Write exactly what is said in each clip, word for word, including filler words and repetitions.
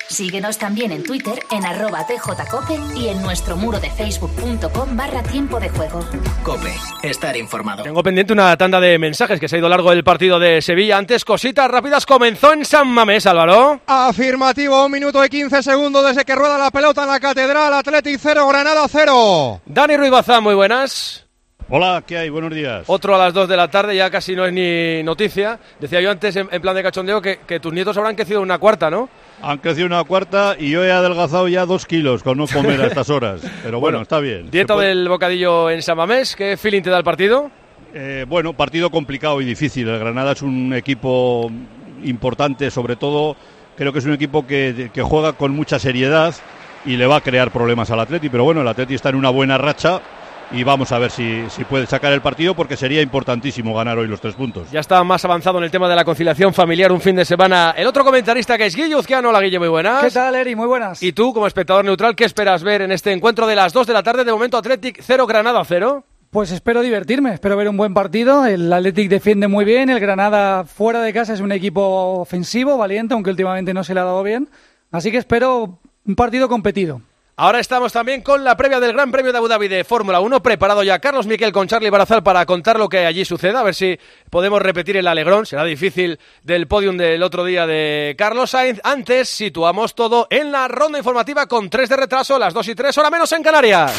Síguenos también en Twitter en arroba tjcope y en nuestro muro de facebook.com barra tiempo de juego. Cope, estar informado. Tengo pendiente una tanda de mensajes que se ha ido largo del partido de Sevilla. Antes, cositas rápidas, comenzó en San Mamés, Álvaro. Afirmativo, un minuto y quince segundos desde que rueda la pelota en la Catedral. Athletic cero, Granada cero. Dani Ruiz Bazán, muy buenas. Hola, ¿qué hay? Buenos días. Otro a las dos de la tarde, ya casi no es ni noticia. Decía yo antes, en, en plan de cachondeo, que, que tus nietos habrán crecido una cuarta, ¿no? Han crecido una cuarta y yo he adelgazado ya dos kilos con no comer a estas horas. Pero bueno, bueno está bien. Dieta del bocadillo en San Mamés, ¿qué feeling te da el partido? Eh, bueno, partido complicado y difícil. El Granada es un equipo importante, sobre todo creo que es un equipo que, que juega con mucha seriedad y le va a crear problemas al Atleti. Pero bueno, el Atleti está en una buena racha. Y vamos a ver si, si puede sacar el partido, porque sería importantísimo ganar hoy los tres puntos. Ya está más avanzado en el tema de la conciliación familiar un fin de semana. El otro comentarista, que es Guille Uzquiano. Hola, Guille, muy buenas. ¿Qué tal, Eri? Muy buenas. Y tú, como espectador neutral, ¿qué esperas ver en este encuentro de las dos de la tarde? De momento, Athletic cero, Granada cero. Pues espero divertirme, espero ver un buen partido. El Athletic defiende muy bien, el Granada fuera de casa es un equipo ofensivo, valiente, aunque últimamente no se le ha dado bien. Así que espero un partido competido. Ahora estamos también con la previa del Gran Premio de Abu Dhabi de Fórmula uno, preparado ya Carlos Miquel con Charlie Barazal para contar lo que allí suceda, a ver si podemos repetir el alegrón, será difícil, del podium del otro día de Carlos Sainz. Antes situamos todo en la ronda informativa con tres de retraso, las dos y tres, hora menos en Canarias.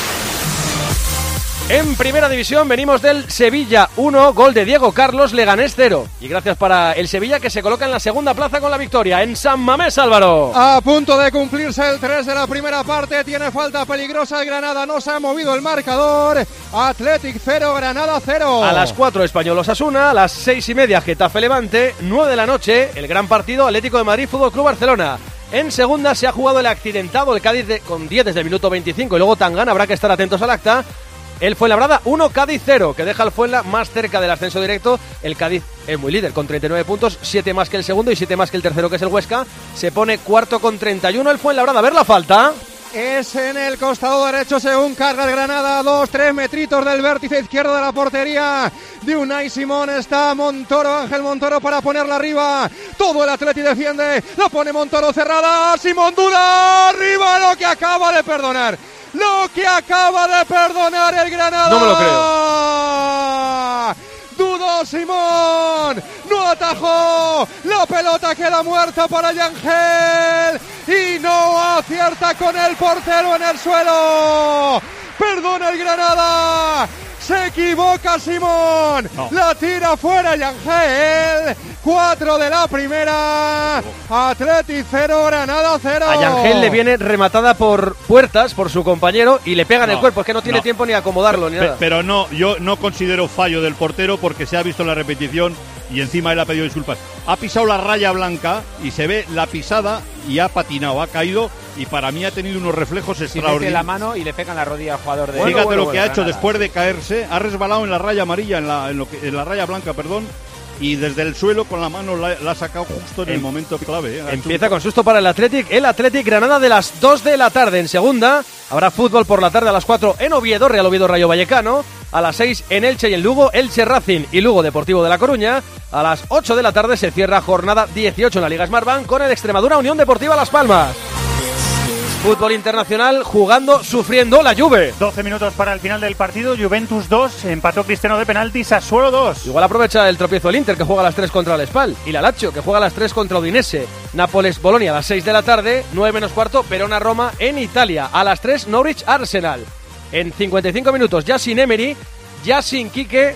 En Primera División venimos del Sevilla uno, gol de Diego Carlos, Leganés cero. Y gracias para el Sevilla, que se coloca en la segunda plaza con la victoria en San Mamés, Álvaro. A punto de cumplirse el tres de la primera parte, tiene falta peligrosa el Granada, no se ha movido el marcador. Athletic cero, Granada cero. A las cuatro Español Osasuna, a las seis y media Getafe Levante, nueve de la noche el gran partido Atlético de Madrid Fútbol Club Barcelona. En segunda se ha jugado el accidentado el Cádiz de, con diez desde el minuto veinticinco y luego Tangana, habrá que estar atentos al acta. El Fuenlabrada uno, Cádiz cero, que deja al Fuenla más cerca del ascenso directo. El Cádiz es muy líder con treinta y nueve puntos, siete más que el segundo y siete más que el tercero, que es el Huesca. Se pone cuarto con treinta y uno el Fuenlabrada. A ver la falta. Es en el costado derecho según carga el Granada, dos, tres metritos del vértice izquierdo de la portería de Unai Simón. Está Montoro, Ángel Montoro para ponerla arriba. Todo el Atleti defiende, lo pone Montoro cerrada. Simón duda, arriba lo que acaba de perdonar. Lo que acaba de perdonar el Granada. No me lo creo. Dudó Simón, no atajó, la pelota queda muerta para Yangel y no acierta con el portero en el suelo. Perdona el Granada, se equivoca Simón, no. La tira fuera Yangel. Cuatro de la primera, Athletic cero, Granada cero. A Yangel le viene rematada por Puertas, por su compañero, y le pega en no, el cuerpo, es que no tiene no. tiempo ni acomodarlo ni Pe- nada. Pero no, yo no considero fallo del portero porque se ha visto en la repetición y encima él ha pedido disculpas. Ha pisado la raya blanca y se ve la pisada y ha patinado, ha caído y para mí ha tenido unos reflejos si extraordinarios. mete la mano y le pega en la rodilla al jugador de... Fíjate bueno, bueno, lo que bueno, ha hecho nada. Después de caerse, ha resbalado en la raya amarilla, en la, en lo que, en la raya blanca, perdón. Y desde el suelo con la mano la, la ha sacado justo en el momento clave. ¿eh? Empieza con susto para el Athletic. El Athletic Granada de las dos de la tarde. En segunda habrá fútbol por la tarde a las cuatro en Oviedo, Real Oviedo Rayo Vallecano. A las seis en Elche y en Lugo, Elche Racing y Lugo Deportivo de La Coruña. A las ocho de la tarde se cierra jornada dieciocho en la Liga Smartbank con el Extremadura Unión Deportiva Las Palmas. Fútbol internacional jugando, sufriendo la Juve. doce minutos para el final del partido. Juventus dos, empató Cristiano de penalti, Sassuolo dos. Igual aprovecha el tropiezo el Inter, que juega a las tres contra el Spal. Y la Lazio, que juega a las tres contra Udinese. Nápoles Bolonia a las seis de la tarde. nueve menos cuarto, Verona Roma en Italia. A las tres Norwich Arsenal. En cincuenta y cinco minutos ya sin Emery, ya sin Quique.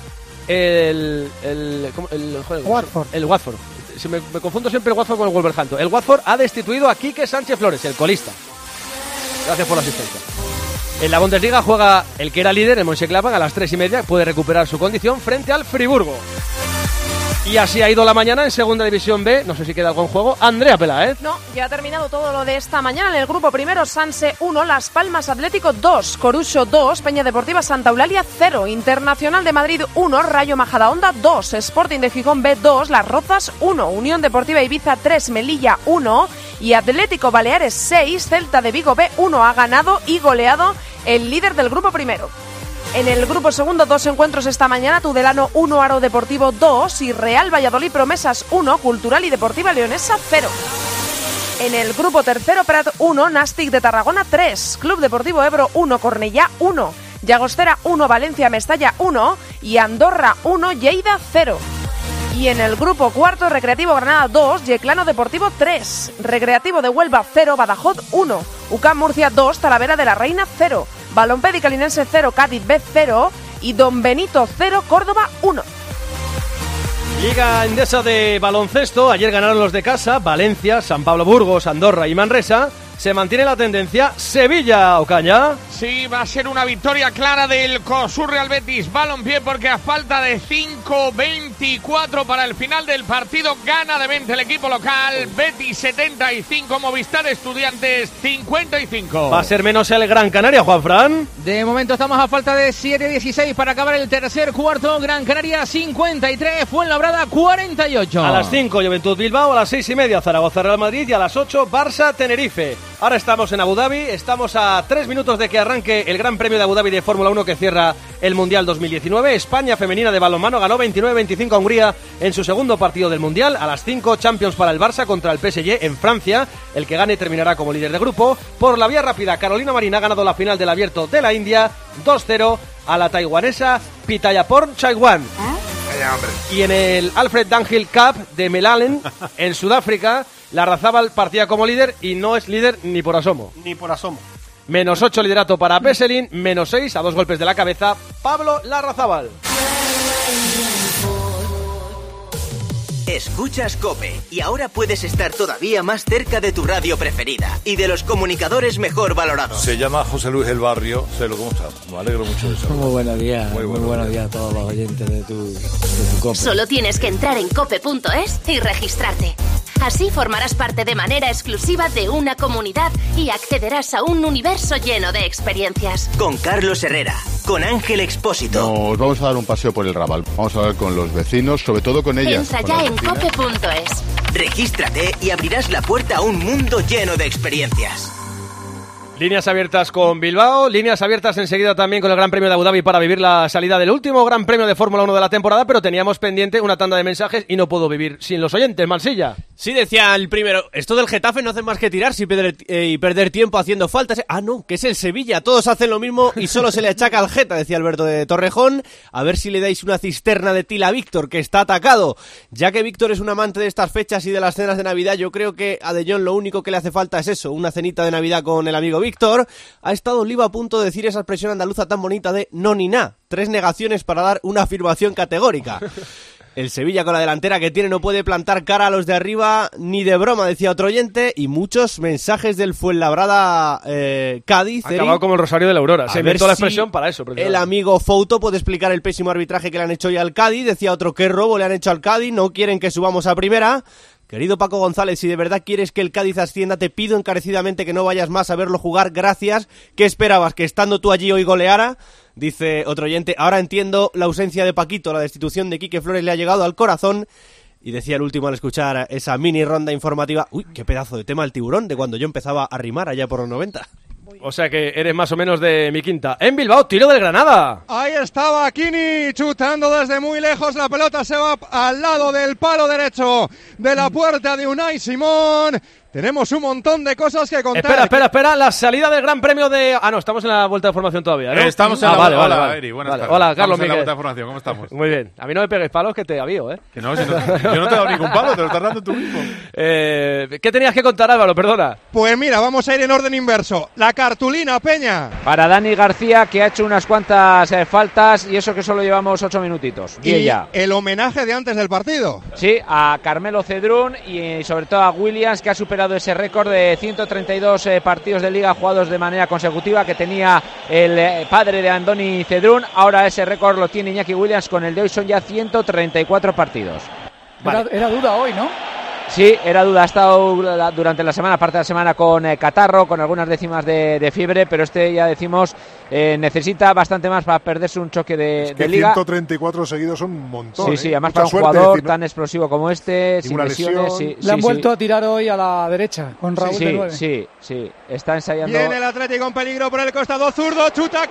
El... El... ¿cómo? el, el, Watford. El Watford. Si me, me confundo siempre el Watford con el Wolverhampton. El Watford ha destituido a Quique Sánchez Flores, el colista. Gracias por la asistencia. En la Bundesliga juega el que era líder, el Mönchengladbach, a las tres y media. Puede recuperar su condición frente al Friburgo. Y así ha ido la mañana en Segunda División B. No sé si queda algo en juego. Andrea Peláez. No, ya ha terminado todo lo de esta mañana. En el grupo primero, Sanse uno, Las Palmas Atlético dos, Coruso dos, Peña Deportiva Santa Eulalia cero, Internacional de Madrid uno, Rayo Majadahonda dos, Sporting de Gijón B dos, Las Rozas uno, Unión Deportiva Ibiza tres, Melilla uno y Atlético Baleares seis, Celta de Vigo B uno. Ha ganado y goleado el líder del grupo primero. En el grupo segundo, dos encuentros esta mañana, Tudelano uno, Aro Deportivo dos y Real Valladolid Promesas uno, Cultural y Deportiva Leonesa cero. En el grupo tercero, Prat uno, Nàstic de Tarragona tres, Club Deportivo Ebro uno, Cornellà uno, Llagostera uno, Valencia Mestalla uno y Andorra uno, Lleida cero. Y en el grupo cuarto, Recreativo Granada dos, Yeclano Deportivo tres, Recreativo de Huelva cero, Badajoz uno, U C A M Murcia dos, Talavera de la Reina cero, Balompédica Linense cero, Cádiz B cero y Don Benito cero, Córdoba uno. Liga Endesa de baloncesto, ayer ganaron los de casa, Valencia, San Pablo Burgos, Andorra y Manresa. Se mantiene la tendencia, Sevilla, Ocaña. Sí, va a ser una victoria clara del COSUR Real Betis Balompié, porque a falta de cinco veinticuatro para el final del partido gana de veinte el equipo local. Betis setenta y cinco, Movistar Estudiantes cincuenta y cinco. Va a ser menos el Gran Canaria, Juanfran. De momento estamos a falta de siete dieciséis para acabar el tercer cuarto. Gran Canaria cincuenta y tres, Fuenlabrada cuarenta y ocho. A las cinco, Juventud Bilbao, a las seis y media, Zaragoza Real Madrid y a las ocho, Barça Tenerife. Ahora estamos en Abu Dhabi, estamos a tres minutos de que arranque el Gran Premio de Abu Dhabi de Fórmula uno que cierra el Mundial dos mil diecinueve. España femenina de balonmano ganó veintinueve veinticinco a Hungría en su segundo partido del Mundial. A las cinco, Champions para el Barça contra el P S G en Francia. El que gane terminará como líder de grupo. Por la vía rápida, Carolina Marín ha ganado la final del Abierto de la India dos cero a la taiwanesa Pitayaport Chaiwan. Y en el Alfred Dunhill Cup de Melalen, en Sudáfrica, Larrazábal partía como líder y no es líder ni por asomo. Ni por asomo. Menos ocho liderato para Peselin, menos seis a dos golpes de la cabeza, Pablo Larrazábal. Escuchas COPE y ahora puedes estar todavía más cerca de tu radio preferida y de los comunicadores mejor valorados. Se llama José Luis El Barrio, sé lo cómo está. Me alegro mucho de eso. Muy buenos días, muy, muy buenos días a todos los oyentes de tu, de tu COPE. Solo tienes que entrar en cope punto es y registrarte. Así formarás parte de manera exclusiva de una comunidad y accederás a un universo lleno de experiencias. Con Carlos Herrera, con Ángel Expósito. Nos vamos a dar un paseo por el Raval. Vamos a hablar con los vecinos, sobre todo con ellas. Entra ya en cope punto es. Regístrate y abrirás la puerta a un mundo lleno de experiencias. Líneas abiertas con Bilbao, líneas abiertas enseguida también con el Gran Premio de Abu Dhabi para vivir la salida del último Gran Premio de Fórmula uno de la temporada, pero teníamos pendiente una tanda de mensajes y no puedo vivir sin los oyentes, Mansilla. Sí, decía el primero, esto del Getafe no hace más que tirarse y perder, eh, y perder tiempo haciendo faltas. Ah, no, que es el Sevilla, todos hacen lo mismo y solo se le achaca al Geta, decía Alberto de Torrejón. A ver si le dais una cisterna de tila a Víctor, que está atacado. Ya que Víctor es un amante de estas fechas y de las cenas de Navidad, yo creo que a De Jong lo único que le hace falta es eso, una cenita de Navidad con el amigo Víctor. Ha estado Oliva a punto de decir esa expresión andaluza tan bonita de no ni na. Tres negaciones para dar una afirmación categórica. El Sevilla con la delantera que tiene no puede plantar cara a los de arriba ni de broma, decía otro oyente. Y muchos mensajes del Fuenlabrada eh, Cádiz. Ha acabado como el Rosario de la Aurora. Se inventó la expresión si para eso. El amigo Fouto puede explicar el pésimo arbitraje que le han hecho hoy al Cádiz. Decía otro, qué robo le han hecho al Cádiz. No quieren que subamos a primera. Querido Paco González, si de verdad quieres que el Cádiz ascienda, te pido encarecidamente que no vayas más a verlo jugar. Gracias. ¿Qué esperabas? ¿Que estando tú allí hoy goleara? Dice otro oyente. Ahora entiendo la ausencia de Paquito. La destitución de Quique Flores le ha llegado al corazón. Y decía el último al escuchar esa mini ronda informativa. Uy, qué pedazo de tema el tiburón, de cuando yo empezaba a rimar allá por los noventa. O sea que eres más o menos de mi quinta. En Bilbao, tiro del Granada. Ahí estaba Kini chutando desde muy lejos. La pelota se va al lado del palo derecho de la puerta de Unai Simón. Tenemos un montón de cosas que contar. Espera, espera, espera. La salida del Gran Premio de... Ah, no, estamos en la vuelta de formación todavía, ¿no? Estamos en ah, la vale, vuelta. Hola, Hola, Eri, buenas vale. tardes. Hola, Carlos Estamos en la Miguel. vuelta de formación. ¿Cómo estamos? Muy bien. A mí no me pegues palos que te avío, ¿eh? Que no, si no yo no te he dado ningún palo, te lo estás dando tú mismo. Eh, ¿Qué tenías que contar, Álvaro? Perdona. Pues mira, vamos a ir en orden inverso. La cartulina, Peña. Para Dani García, que ha hecho unas cuantas eh, faltas y eso que solo llevamos ocho minutitos. Y, y ya. el homenaje de antes del partido. Sí, a Carmelo Cedrún y sobre todo a Williams, que ha superado ese récord de ciento treinta y dos eh, partidos de liga jugados de manera consecutiva que tenía el eh, padre de Andoni Cedrún. Ahora ese récord lo tiene Iñaki Williams, con el de hoy son ya ciento treinta y cuatro partidos. Vale. Era, era duda hoy, ¿no? Sí, era duda, ha estado durante la semana, parte de la semana con eh, catarro, con algunas décimas de, de fiebre, pero este ya decimos eh, necesita bastante más para perderse un choque de, es que de liga. ciento treinta y cuatro seguidos son un montón. Sí, ¿eh? sí, además Mucha para un suerte, jugador decir, ¿no? tan explosivo como este, sin lesiones. Sí, Le sí, han sí. vuelto a tirar hoy a la derecha, con Raúl sí, de nueve. Sí, sí, está ensayando. Viene el Atlético en peligro por el costado zurdo, chuta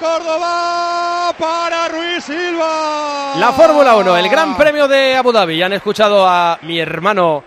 Córdoba para Ruiz Silva. La Fórmula uno, el Gran Premio de Abu Dhabi. Ya han escuchado a mi hermano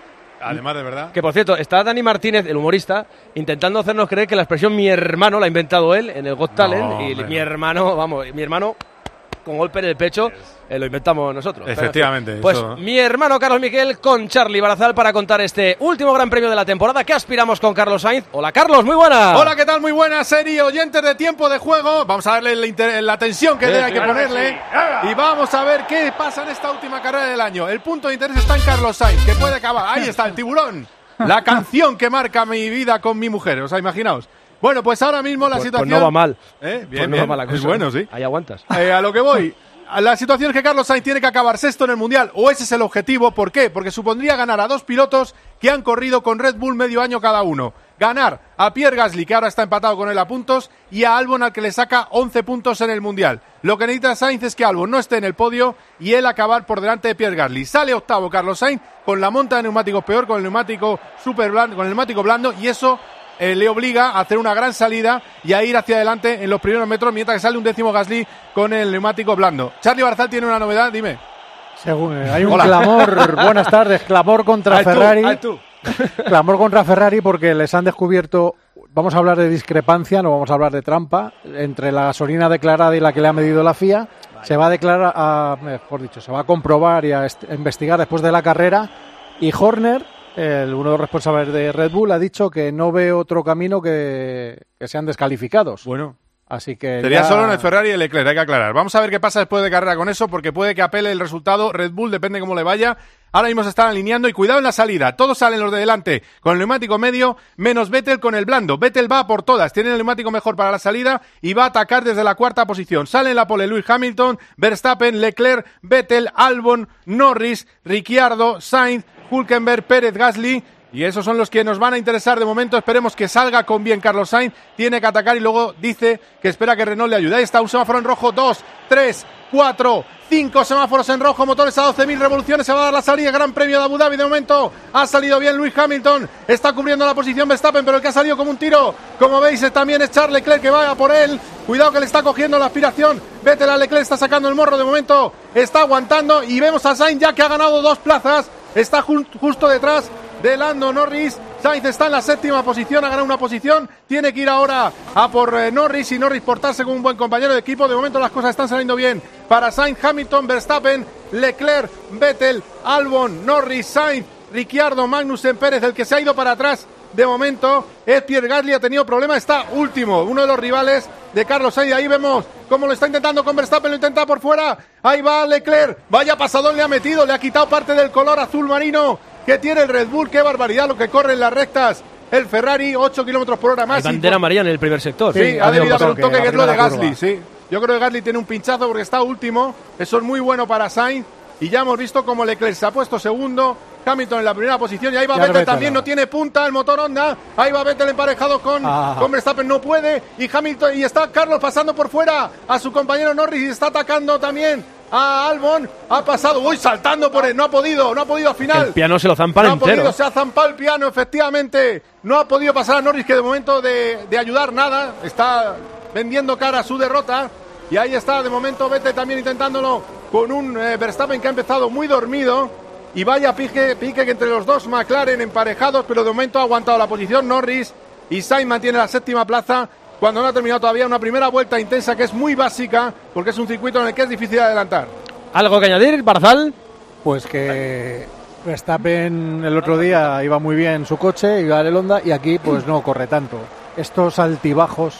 Además, de verdad. Que por cierto, está Dani Martínez, el humorista, intentando hacernos creer que la expresión mi hermano la ha inventado él en el Got Talent. No, y hombre, mi hermano, vamos, mi hermano con golpe en el pecho, eh, lo inventamos nosotros. Efectivamente. Pues eso. Mi hermano Carlos Miquel con Charlie Barazal para contar este último gran premio de la temporada. ¿Qué aspiramos con Carlos Sainz? Hola Carlos, muy buena. Hola, ¿qué tal? Muy buena serie, oyentes de Tiempo de Juego. Vamos a darle la, inter- la tensión que sí, hay que claro ponerle. Que sí. Y vamos a ver qué pasa en esta última carrera del año. El punto de interés está en Carlos Sainz, que puede acabar. Ahí está el tiburón. La canción que marca mi vida con mi mujer. O sea, imaginaos. Bueno, pues ahora mismo la pues, situación... Pues no va mal. ¿Eh? Bien, pues no bien. va mal la cosa. Es bueno, sí. Ahí aguantas. Eh, a lo que voy. La situación es que Carlos Sainz tiene que acabar sexto en el Mundial, o ese es el objetivo. ¿Por qué? Porque supondría ganar a dos pilotos que han corrido con Red Bull medio año cada uno. Ganar a Pierre Gasly, que ahora está empatado con él a puntos, y a Albon, al que le saca once puntos en el Mundial. Lo que necesita Sainz es que Albon no esté en el podio y él acabar por delante de Pierre Gasly. Sale octavo Carlos Sainz con la monta de neumáticos peor, con el neumático super blando, con el neumático blando, y eso Eh, le obliga a hacer una gran salida y a ir hacia adelante en los primeros metros, mientras que sale un décimo Gasly con el neumático blando. Charlie Barazal tiene una novedad, dime. Según, eh, hay un Hola. clamor, buenas tardes, clamor contra ay, Ferrari. Tú, ay, tú. Clamor contra Ferrari porque les han descubierto, vamos a hablar de discrepancia, no vamos a hablar de trampa, entre la gasolina declarada y la que le ha medido la F I A. Vale. Se va a declarar, a, mejor dicho, se va a comprobar y a est- investigar después de la carrera, y Horner, el, uno de los responsables de Red Bull, ha dicho que no ve otro camino que, que sean descalificados. Bueno, así que sería ya... solo en el Ferrari y el Leclerc, hay que aclarar. Vamos a ver qué pasa después de carrera con eso, porque puede que apele el resultado. Red Bull, depende cómo le vaya. Ahora mismo se están alineando y cuidado en la salida. Todos salen los de delante con el neumático medio, menos Vettel con el blando. Vettel va a por todas, tiene el neumático mejor para la salida y va a atacar desde la cuarta posición. Sale en la pole Lewis Hamilton, Verstappen, Leclerc, Vettel, Albon, Norris, Ricciardo, Sainz, Hülkenberg, Pérez, Gasly, y esos son los que nos van a interesar de momento. Esperemos que salga con bien Carlos Sainz, tiene que atacar y luego dice que espera que Renault le ayude. Ahí está un semáforo en rojo, dos, tres, cuatro, cinco semáforos en rojo, motores a doce mil revoluciones, se va a dar la salida, Gran Premio de Abu Dhabi. De momento ha salido bien Lewis Hamilton, está cubriendo la posición Verstappen, pero el que ha salido como un tiro, como veis, también es Charles Leclerc, que va a por él. Cuidado que le está cogiendo la aspiración, Vettel a Leclerc, está sacando el morro, de momento está aguantando, y vemos a Sainz ya que ha ganado dos plazas, está ju- justo detrás de Lando Norris. Sainz está en la séptima posición, ha ganado una posición, tiene que ir ahora a por eh, Norris, y Norris portarse como un buen compañero de equipo. De momento las cosas están saliendo bien para Sainz, Hamilton, Verstappen, Leclerc, Vettel, Albon, Norris, Sainz, Ricciardo, Magnussen, Pérez. El que se ha ido para atrás de momento es Pierre Gasly, ha tenido problemas, está último, uno de los rivales de Carlos Sainz. Ahí vemos cómo lo está intentando con Verstappen, lo intenta por fuera, ahí va Leclerc, vaya pasadón le ha metido, le ha quitado parte del color azul marino que tiene el Red Bull. Qué barbaridad lo que corre en las rectas el Ferrari, ocho kilómetros por hora más. Hay bandera amarilla en el primer sector. Sí, sí, ha debido haber un toque que es lo de curva. Gasly, sí. Yo creo que Gasly tiene un pinchazo porque está último, eso es muy bueno para Sainz, y ya hemos visto cómo Leclerc se ha puesto segundo, Hamilton en la primera posición, y ahí va Vettel, Vettel también, no tiene punta el motor Honda, ahí va Vettel emparejado con, ah. con Verstappen, no puede, y Hamilton, y está Carlos pasando por fuera a su compañero Norris, y está atacando también a Albon, ha pasado, uy, saltando por él, no ha podido, no ha podido al final. El piano se lo zampan no entero. No ha podido, se ha zampado el piano, efectivamente, no ha podido pasar a Norris, que de momento de, de ayudar nada, está vendiendo cara a su derrota, y ahí está, de momento Vettel también intentándolo con un eh, Verstappen que ha empezado muy dormido, y vaya pique, pique que entre los dos McLaren emparejados, pero de momento ha aguantado la posición Norris, y Sainz mantiene la séptima plaza, cuando no ha terminado todavía una primera vuelta intensa que es muy básica, porque es un circuito en el que es difícil adelantar. ¿Algo que añadir, Barazal? Pues que Verstappen el otro día iba muy bien su coche, iba en el Honda, y aquí pues no corre tanto. Estos altibajos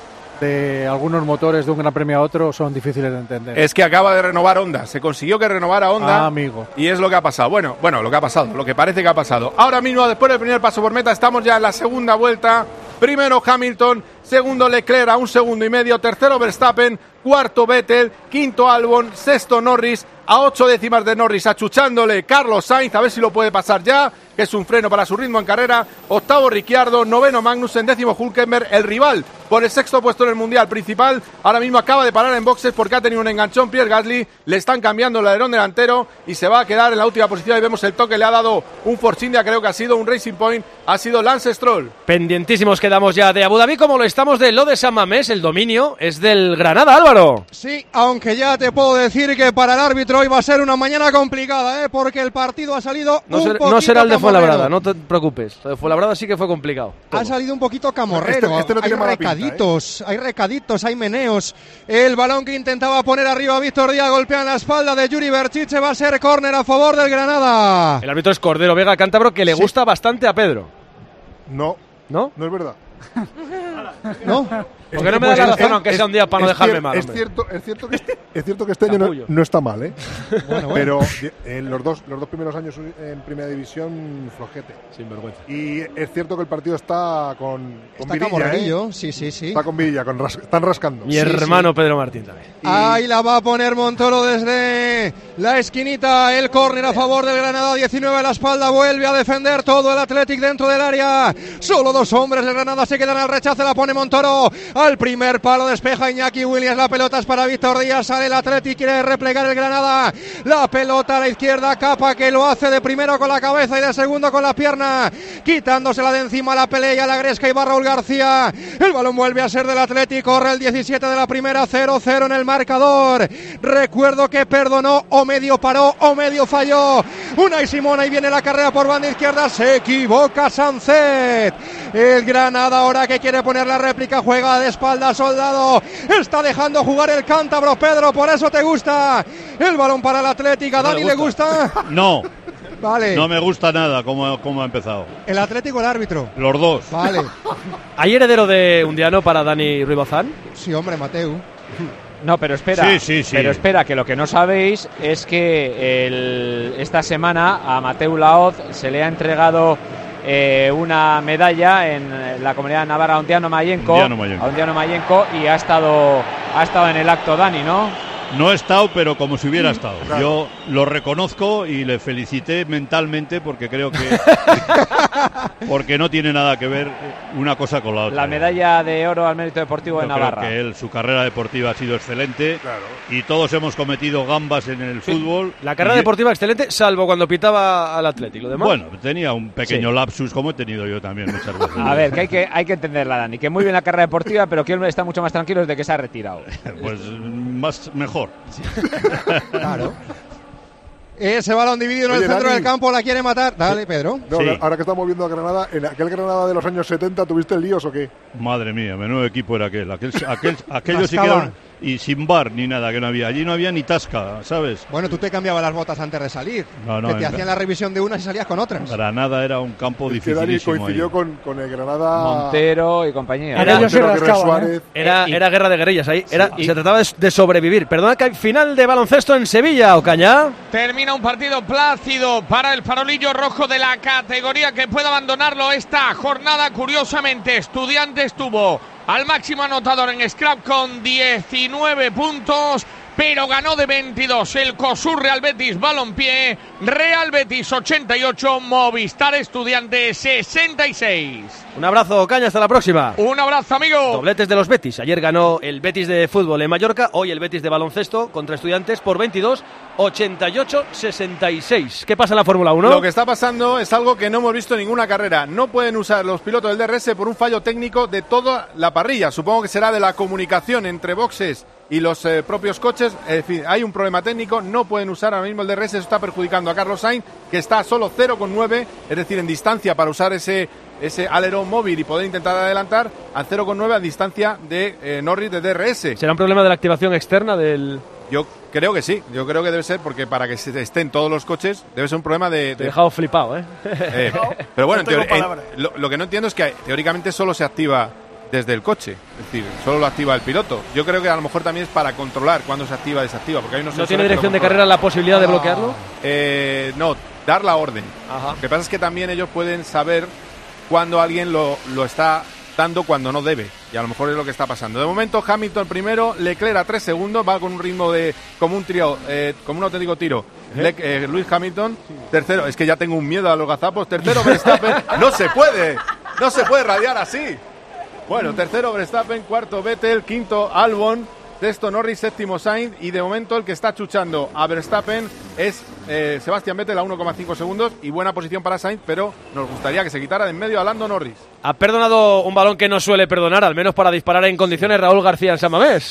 de algunos motores de un gran premio a otro son difíciles de entender. Es que acaba de renovar Honda, se consiguió que renovara Honda, ah, amigo. Y es lo que ha pasado. Bueno, bueno, lo que ha pasado, lo que parece que ha pasado. Ahora mismo, después del primer paso por meta, estamos ya en la segunda vuelta. Primero Hamilton, segundo Leclerc a un segundo y medio, tercero Verstappen, cuarto Vettel, quinto Albon, sexto Norris, a ocho décimas de Norris, achuchándole Carlos Sainz, a ver si lo puede pasar ya, que es un freno para su ritmo en carrera, octavo Ricciardo, noveno Magnussen, décimo Hülkenberg, el rival por el sexto puesto en el Mundial principal, ahora mismo acaba de parar en boxes porque ha tenido un enganchón Pierre Gasly, le están cambiando el alerón delantero y se va a quedar en la última posición. Ahí vemos el toque, le ha dado un Force India, creo que ha sido un Racing Point, ha sido Lance Stroll. Pendientísimos quedamos ya de Abu Dhabi, como lo estamos de lo de San Mamés, el dominio es del Granada, Álvaro. Sí, aunque ya te puedo decir que para el árbitro hoy va a ser una mañana complicada, ¿eh? Porque el partido ha salido no un ser, poquito No será el de Fuenlabrada, no te preocupes. Lo de Fuenlabrada sí que fue complicado. Todo. Ha salido un poquito camorrero. Este, este no tiene hay recaditos, pinta, ¿eh? hay recaditos, hay meneos. El balón que intentaba poner arriba Víctor Díaz golpea en la espalda de Yuri Berchiche. Va a ser córner a favor del Granada. El árbitro es Cordero Vega Cántabro, que le sí. gusta bastante a Pedro. No, ¿no? No es verdad. ¿No? Porque no me da la razón, aunque sea un día para no dejarme mal. Es cierto, es cierto que este, es cierto que este año no, no está mal, ¿eh? Bueno, bueno. Pero en los dos, los dos primeros años en Primera División, flojete. Sin vergüenza. Y es cierto que el partido está con, con está Virilla, ¿eh? Sí, sí, sí. Está con Virilla, con ras, están rascando. Mi sí, hermano sí. Pedro Martín también. Y... Ahí la va a poner Montoro desde la esquinita. El córner a favor del Granada. diecinueve a la espalda. Vuelve a defender todo el Athletic dentro del área. Solo dos hombres del Granada se quedan al rechace. La pone Montoro al primer palo. Despeja Iñaki Williams, la pelota es para Víctor Díaz, sale el Athletic, quiere replegar el Granada, la pelota a la izquierda, Capa que lo hace de primero con la cabeza y de segundo con la pierna, quitándosela de encima la pelea, la Gresca y va Raúl García, el balón vuelve a ser del Athletic, corre el diecisiete de la primera, cero cero en el marcador, recuerdo que perdonó o medio paró o medio falló, Unai Simón, ahí viene la carrera por banda izquierda, se equivoca Sancet, el Granada ahora que quiere poner la réplica, juega de espalda Soldado, está dejando jugar el cántabro, Pedro, por eso te gusta el balón para el Atlético. ¿A no Dani le gusta? No, vale. No me gusta nada cómo, cómo ha empezado. ¿El Atlético o el árbitro? Los dos. Vale. ¿Hay heredero de Undiano para Dani Ruibazán? Sí, hombre, Mateu. No, pero espera, sí, sí, sí. pero espera, que lo que no sabéis es que el, esta semana a Mateu Laoz se le ha entregado Eh, una medalla en la Comunidad de Navarra a Undiano Mayenco, a Undiano Mayenco y ha estado ha estado en el acto Dani, ¿no? No he estado, pero como si hubiera estado. Claro. Yo lo reconozco y le felicité mentalmente porque creo que porque no tiene nada que ver una cosa con la otra. La medalla de oro al mérito deportivo de Yo Navarra. Creo que él, su carrera deportiva ha sido excelente, claro. Y todos hemos cometido gambas en el sí. fútbol. La carrera y... deportiva excelente, salvo cuando pitaba al Atlético. ¿Demás? Bueno, tenía un pequeño sí. lapsus, como he tenido yo también muchas veces. A ver, que hay que hay que entenderla, Dani, que muy bien la carrera deportiva, pero que él está mucho más tranquilo desde que se ha retirado. Pues más mejor. Sí. Claro. Ese balón dividido en Oye, el centro Dani, del campo la quiere matar. Dale, Pedro. No, sí. Ahora que estamos viendo a Granada, en aquel Granada de los años setenta, ¿tuviste líos o qué? Madre mía, menudo equipo era aquel. aquel, aquel aquellos sí que eran, y sin bar ni nada, que no había. Allí no había ni tasca, ¿sabes? Bueno, tú te cambiabas las botas antes de salir. No, no, que te hacían la revisión de unas y salías con otras. Granada era un campo es dificilísimo. Que Dani coincidió con, con el Granada. Montero y compañía. Era, Montero, se rascaban, ¿eh? era, era guerra de guerrillas ahí. Era, sí, y... Se trataba de, de sobrevivir. Perdona que hay final de baloncesto en Sevilla, Ocaña. Termina un partido plácido para el farolillo rojo de la categoría que puede abandonarlo esta jornada. Curiosamente, Estudiantes tuvo al máximo anotador en Scrap con diecinueve puntos, pero ganó de veintidós el COSUR Real Betis Balompié, Real Betis ochenta y ocho, Movistar Estudiantes sesenta y seis. Un abrazo, Caña, hasta la próxima. Un abrazo, amigo. Dobletes de los Betis. Ayer ganó el Betis de fútbol en Mallorca, hoy el Betis de baloncesto contra Estudiantes por veintidós, ochenta y ocho, sesenta y seis. ¿Qué pasa en la Fórmula uno? Lo que está pasando es algo que no hemos visto en ninguna carrera. No pueden usar los pilotos del D R S por un fallo técnico de toda la parrilla. Supongo que será de la comunicación entre boxes y los eh, propios coches. En fin, hay un problema técnico, no pueden usar ahora mismo el D R S. Eso está perjudicando a Carlos Sainz, que está a solo cero coma nueve, es decir, en distancia para usar ese ese alerón móvil y poder intentar adelantar, al cero coma nueve a distancia de eh, Norris de D R S. ¿Será un problema de la activación externa del...? Yo creo que sí, yo creo que debe ser, porque para que se estén todos los coches debe ser un problema de... de... Te he dejado flipado, ¿eh? eh pero bueno, no teori- eh, lo, lo que no entiendo es que teóricamente solo se activa desde el coche, es decir, solo lo activa el piloto. Yo creo que a lo mejor también es para controlar cuándo se activa o desactiva, porque hay unos ¿No tiene dirección de carrera la posibilidad de bloquearlo? Eh, no, dar la orden. Ajá. Lo que pasa es que también ellos pueden saber cuando alguien lo, lo está dando cuando no debe, y a lo mejor es lo que está pasando. De momento Hamilton primero, Leclerc a tres segundos, va con un ritmo de como un trío, eh, como un auténtico tiro. Le, eh, Lewis Hamilton, tercero, es que ya tengo un miedo a los gazapos, tercero Verstappen, no se puede, no se puede radiar así. Bueno, tercero Verstappen, cuarto Vettel, quinto Albon, sexto Norris, séptimo Sainz, y de momento el que está chuchando a Verstappen es eh, Sebastián Vettel a uno coma cinco segundos, y buena posición para Sainz, pero nos gustaría que se quitara de en medio a Lando Norris. Ha perdonado un balón que no suele perdonar, al menos para disparar en condiciones, Raúl García en San Mamés. Muy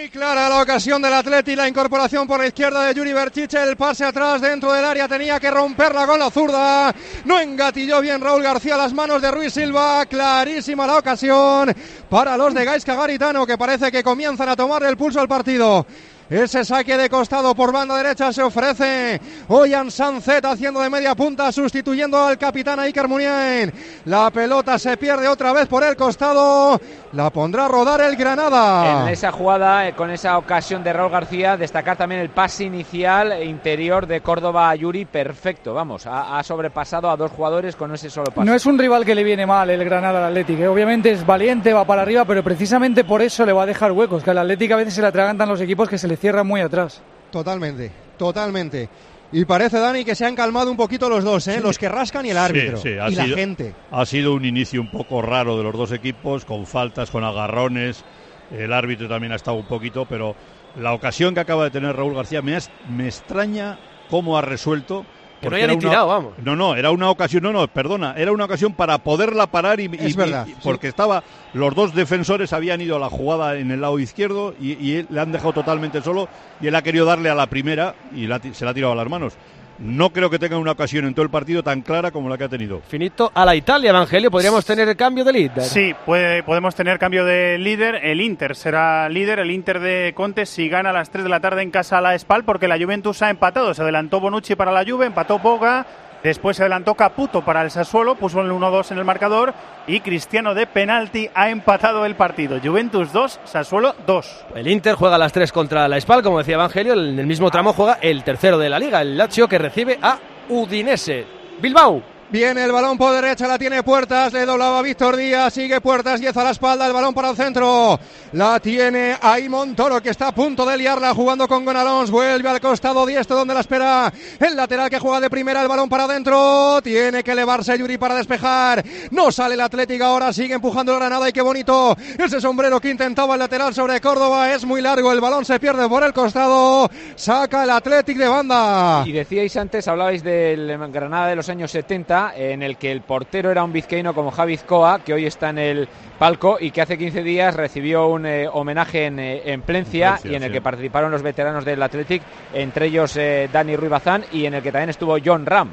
Muy clara la ocasión del Atleti, la incorporación por la izquierda de Yuri Berchiche, el pase atrás dentro del área, tenía que romperla con la zurda, no engatilló bien Raúl García, las manos de Ruiz Silva, clarísima la ocasión para los de Gaizka Garitano, que parece que comienzan a tomarle el pulso al partido. Ese saque de costado por banda derecha se ofrece Ollán Sanzet haciendo de media punta, sustituyendo al capitán Iker Muniain. La pelota se pierde otra vez por el costado, la pondrá a rodar el Granada. En esa jugada, con esa ocasión de Raúl García, destacar también el pase inicial interior de Córdoba a Yuri, perfecto, vamos, ha, ha sobrepasado a dos jugadores con ese solo pase. No es un rival que le viene mal el Granada al Atlético, ¿eh? Obviamente es valiente, va para arriba, pero precisamente por eso le va a dejar huecos, que al Atlético a veces se le atragantan los equipos que se le cierran muy atrás. Totalmente, totalmente. Y parece, Dani, que se han calmado un poquito los dos, ¿eh? Sí. Los que rascan y el árbitro, sí, sí, y sido, la gente. Ha sido un inicio un poco raro de los dos equipos, con faltas, con agarrones. El árbitro también ha estado un poquito, pero la ocasión que acaba de tener Raúl García me, has, me extraña cómo ha resuelto. Que no haya ni tirado, vamos. No, no, era una ocasión, no, no, perdona, era una ocasión para poderla parar y, es y, verdad, y porque sí. estaba, los dos defensores habían ido a la jugada en el lado izquierdo y, y él, le han dejado totalmente solo y él ha querido darle a la primera y la, se la ha tirado a las manos. No creo que tenga una ocasión en todo el partido tan clara como la que ha tenido. Finito a la Italia, Evangelio. ¿Podríamos tener el cambio de líder? Sí, puede, podemos tener cambio de líder. El Inter será líder. El Inter de Conte si gana a las tres de la tarde en casa a la Spal, porque la Juventus ha empatado. Se adelantó Bonucci para la Juve, empató Boga. Después se adelantó Caputo para el Sassuolo, puso el uno dos en el marcador y Cristiano de penalti ha empatado el partido. Juventus dos, Sassuolo dos. El Inter juega a las tres contra la Spal, como decía Evangelio. En el mismo tramo juega el tercero de la Liga, el Lazio, que recibe a Udinese. Bilbao. Viene el balón por derecha, la tiene Puertas, le doblaba Víctor Díaz, sigue Puertas, diez a la espalda, el balón para el centro, la tiene ahí Montoro, que está a punto de liarla jugando con Gonalons, vuelve al costado diestro donde la espera el lateral que juega de primera, el balón para adentro, tiene que elevarse Yuri para despejar, no sale el Atlético ahora, sigue empujando el Granada y qué bonito ese sombrero que intentaba el lateral sobre Córdoba, es muy largo, el balón se pierde por el costado, saca el Atlético de banda. Y decíais antes, hablabais del Granada de los años setenta, en el que el portero era un vizcaíno como Javi Izcoa, que hoy está en el palco y que hace quince días recibió un eh, homenaje en, eh, en Plencia, Plencia y en el sí. que participaron los veteranos del Athletic, entre ellos eh, Dani Ruiz Bazán, y en el que también estuvo John Ram.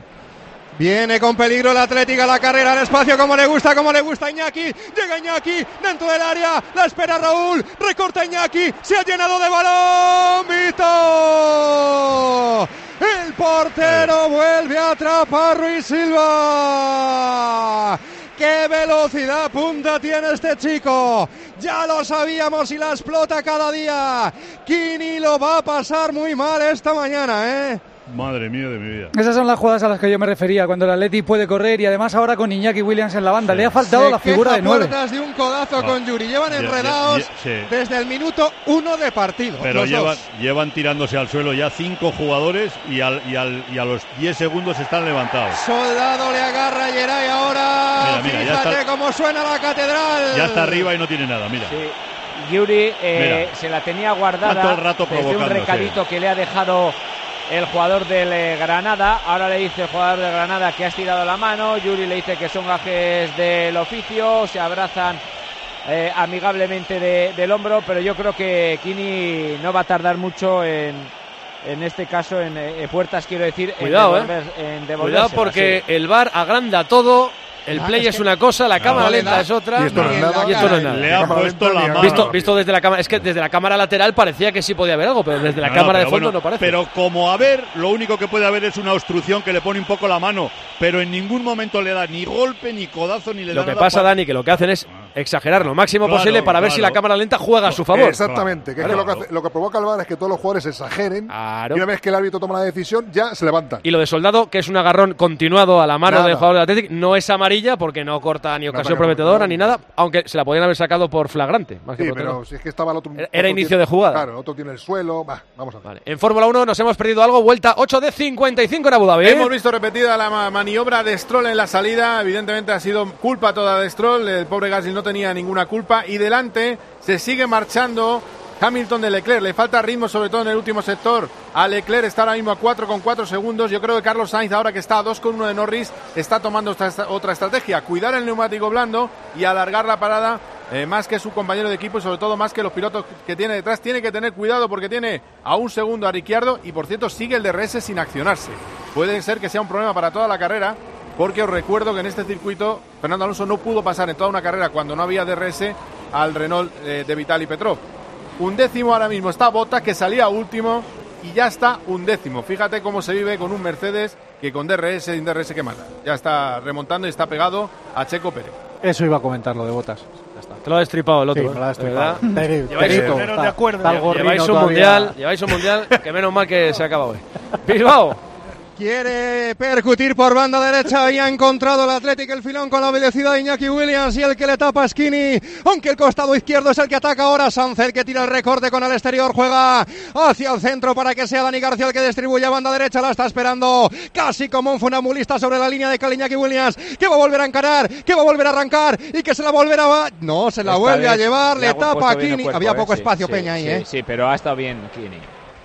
Viene con peligro el Atlético a la carrera, al espacio, como le gusta, como le gusta a Iñaki, llega Iñaki dentro del área, la espera Raúl, recorta Iñaki, se ha llenado de balón, Vito, el portero vuelve a atrapar Ruiz Silva. ¡Qué velocidad punta tiene este chico! Ya lo sabíamos y la explota cada día. Kini lo va a pasar muy mal esta mañana, ¿eh? Madre mía de mi vida. Esas son las jugadas a las que yo me refería, cuando el Atleti puede correr y además ahora con Iñaki Williams en la banda. Sí. Le ha faltado Se la figura de nueve. Puertas de un codazo no. con Yuri. Llevan enredados ya, ya, ya, sí. desde el minuto uno de partido. Pero llevan, llevan tirándose al suelo ya cinco jugadores y, al, y, al, y a los diez segundos están levantados. Soldado le agarra a Geray ahora. Mira, mira, Fíjate está, cómo suena la catedral. Ya está arriba y no tiene nada, mira. Sí. Yuri eh, se la tenía guardada todo el rato desde un recadito que le ha dejado el jugador del eh, Granada. Ahora le dice el jugador del Granada que ha estirado la mano, Yuri le dice que son gajes del oficio, se abrazan eh, amigablemente de, del hombro, pero yo creo que Kini no va a tardar mucho en, en este caso en eh, Puertas, quiero decir, cuidado, en, devolver, eh. en devolverse. Cuidado porque sí. el V A R agranda todo. El ah, play es, es una cosa, la cámara no, lenta es otra. Y esto no es nada. Y esto no es nada. Le ha puesto la mano. Visto, visto desde la cámara, es que desde la cámara lateral parecía que sí podía haber algo, pero desde la no, cámara no, de fondo bueno, no parece. Pero como a ver, lo único que puede haber es una obstrucción que le pone un poco la mano, pero en ningún momento le da ni golpe, ni codazo, ni le lo da que nada pasa, para... Dani, que lo que hacen es exagerar lo máximo claro, posible para claro. ver si la cámara lenta juega a su favor. Exactamente, que, claro. es que, lo, que hace, lo que provoca el V A R es que todos los jugadores exageren claro. y una vez que el árbitro toma la decisión ya se levantan. Y lo de Soldado, que es un agarrón continuado a la mano nada. del jugador del Athletic, no es amarilla porque no corta ni ocasión no, prometedora ni nada, aunque se la podían haber sacado por flagrante. Más sí, que pero si es que estaba el otro. Era, otro era inicio tiene, de jugada. Claro, el otro tiene el suelo. Bah, vamos a ver. Vale. En Fórmula uno nos hemos perdido algo, vuelta ocho de cincuenta y cinco en Abu Dhabi. Hemos visto repetida la maniobra de Stroll en la salida. Evidentemente ha sido culpa toda de Stroll. El pobre Gasly no tenía ninguna culpa. Y delante se sigue marchando Hamilton de Leclerc. Le falta ritmo, sobre todo en el último sector. A Leclerc está ahora mismo a cuatro con cuatro segundos. Yo creo que Carlos Sainz, ahora que está a dos con uno de Norris, está tomando esta, esta, otra estrategia. Cuidar el neumático blando y alargar la parada eh, más que su compañero de equipo y sobre todo más que los pilotos que tiene detrás. Tiene que tener cuidado porque tiene a un segundo a Ricciardo y por cierto sigue el D R S sin accionarse. Puede ser que sea un problema para toda la carrera, porque os recuerdo que en este circuito Fernando Alonso no pudo pasar en toda una carrera cuando no había D R S al Renault eh, de Vitaly Petrov. Un décimo ahora mismo está Bottas, que salía último y ya está un décimo. Fíjate cómo se vive con un Mercedes que con D R S, sin D R S que mata. Ya está remontando y está pegado a Checo Pérez. Eso iba a comentar, lo de Bottas. Ya está. Te lo ha destripado el otro. Sí, ¿eh? me lo ha destripado. Lleváis, Perito, un- está- de acuerdo. está el gorrino Lleváis un todavía. mundial, lleváis un mundial que menos mal que se acaba hoy. Bilbao. Quiere percutir por banda derecha y ha encontrado el Athletic el filón con la velocidad de Iñaki Williams y el que le tapa Skinny, aunque el costado izquierdo es el que ataca ahora. Sanz, el que tira el recorte con el exterior, juega hacia el centro para que sea Dani García el que distribuye a banda derecha, la está esperando casi como un funambulista sobre la línea de Cal Iñaki Williams, que va a volver a encarar, que va a volver a arrancar y que se la volverá a... No, se la Esta vuelve a vez llevar, le le ha puesto tapa a bien el Kini. cuerpo, Había eh, poco sí, espacio, sí, Peña, ahí, sí, ¿eh? Sí, pero ha estado bien Kini.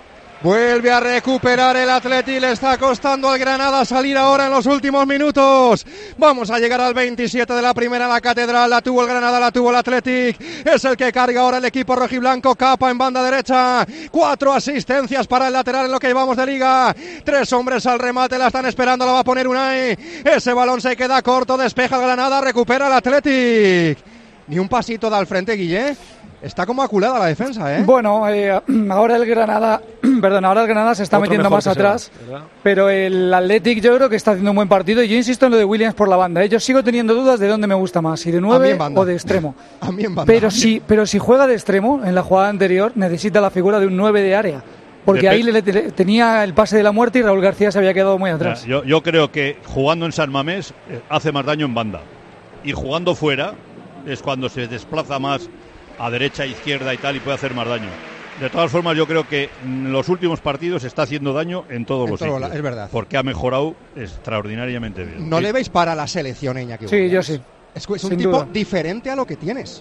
Vuelve a recuperar el Atleti, le está costando al Granada salir ahora en los últimos minutos. Vamos a llegar al veintisiete de la primera, la Catedral, la tuvo el Granada, la tuvo el Athletic. Es el que carga ahora el equipo rojiblanco, Capa en banda derecha. Cuatro asistencias para el lateral en lo que llevamos de liga. Tres hombres al remate, la están esperando, la va a poner Unai. Ese balón se queda corto, despeja el Granada, recupera el Athletic. Ni un pasito da al frente, Guille. Está como aculada la defensa, ¿eh? Bueno, eh, ahora el Granada, perdón, ahora el Granada se está Otro metiendo mejor más que se va, atrás, ¿verdad? pero el Athletic yo creo que está haciendo un buen partido y yo insisto en lo de Williams por la banda. ¿eh? Yo sigo teniendo dudas de dónde me gusta más, si de A mí nueve en banda. o de extremo. A mí en banda. Pero si, pero si juega de extremo, en la jugada anterior, necesita la figura de un nueve de área. Porque Dep- ahí le, le- tenía el pase de la muerte y Raúl García se había quedado muy atrás. Yo, yo creo que jugando en San Mamés eh, hace más daño en banda. Y jugando fuera es cuando se desplaza más a derecha, izquierda y tal, y puede hacer más daño. De todas formas, yo creo que en los últimos partidos está haciendo daño en todos En los todo sitios. la- es verdad. Porque ha mejorado extraordinariamente bien. ¿No Sí. le veis para la selección, Iñaki Sí, Williams? yo sí. Es, es un Sin tipo duda. diferente a lo que tienes.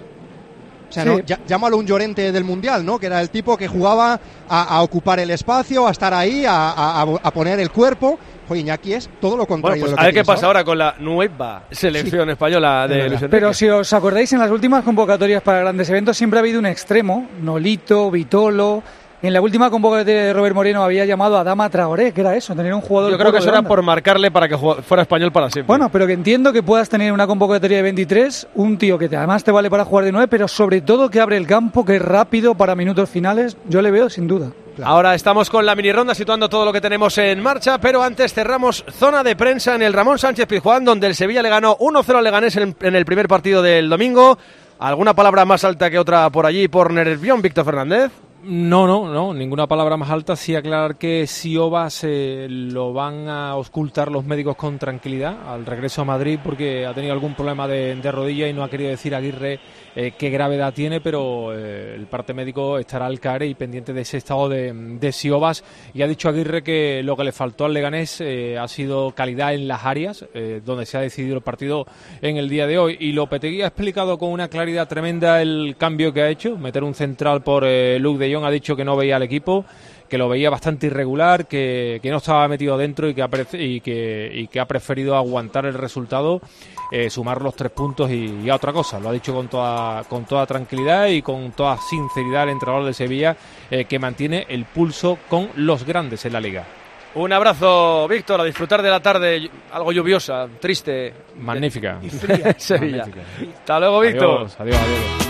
O sea, Sí. no, ya- llámalo un Llorente del Mundial, ¿no? Que era el tipo que jugaba a, a ocupar el espacio, a estar ahí, a, a- a poner el cuerpo. Oye, Iñaki es todo lo contrario. Bueno, pues de lo a que ver qué tienes pasa ahora con la nueva selección española de Luis Enrique. Pero si os acordáis, en las últimas convocatorias para grandes eventos siempre ha habido un extremo, Nolito, Vitolo. En la última convocatoria de Robert Moreno había llamado a Adama Traoré, que era eso, tener un jugador. Yo creo que puro eso de era banda. por marcarle para que jue- fuera español para siempre. Bueno, pero que entiendo que puedas tener una convocatoria de veintitrés, un tío que te, además te vale para jugar de nueve, pero sobre todo que abre el campo, que es rápido para minutos finales, yo le veo sin duda. Ahora estamos con la mini ronda situando todo lo que tenemos en marcha, pero antes cerramos zona de prensa en el Ramón Sánchez Pizjuán, donde el Sevilla le ganó uno cero al Leganés en, en el primer partido del domingo. ¿Alguna palabra más alta que otra por allí, por Nervión, Víctor Fernández? No, no, no, ninguna palabra más alta. Sí aclarar que Sioba se lo van a auscultar los médicos con tranquilidad al regreso a Madrid porque ha tenido algún problema de, de rodilla y no ha querido decir Aguirre eh, qué gravedad tiene, pero eh, el parte médico estará al caer y pendiente de ese estado de, de Siobas. Y ha dicho Aguirre que lo que le faltó al Leganés eh, ha sido calidad en las áreas eh, donde se ha decidido el partido en el día de hoy. Y Lopetegui ha explicado con una claridad tremenda el cambio que ha hecho, meter un central por eh, Luke de Jong. Ha dicho que no veía al equipo, que lo veía bastante irregular, que, que no estaba metido dentro y que ha, pre- y que, y que ha preferido aguantar el resultado, eh, sumar los tres puntos y, y a otra cosa. Lo ha dicho con toda, con toda tranquilidad y con toda sinceridad el entrenador de Sevilla, eh, que mantiene el pulso con los grandes en la liga. Un abrazo, Víctor, a disfrutar de la tarde, algo lluviosa, triste. Magnífica. Y fría. Sevilla. Magnífica. Hasta luego, Víctor. Adiós, adiós, adiós.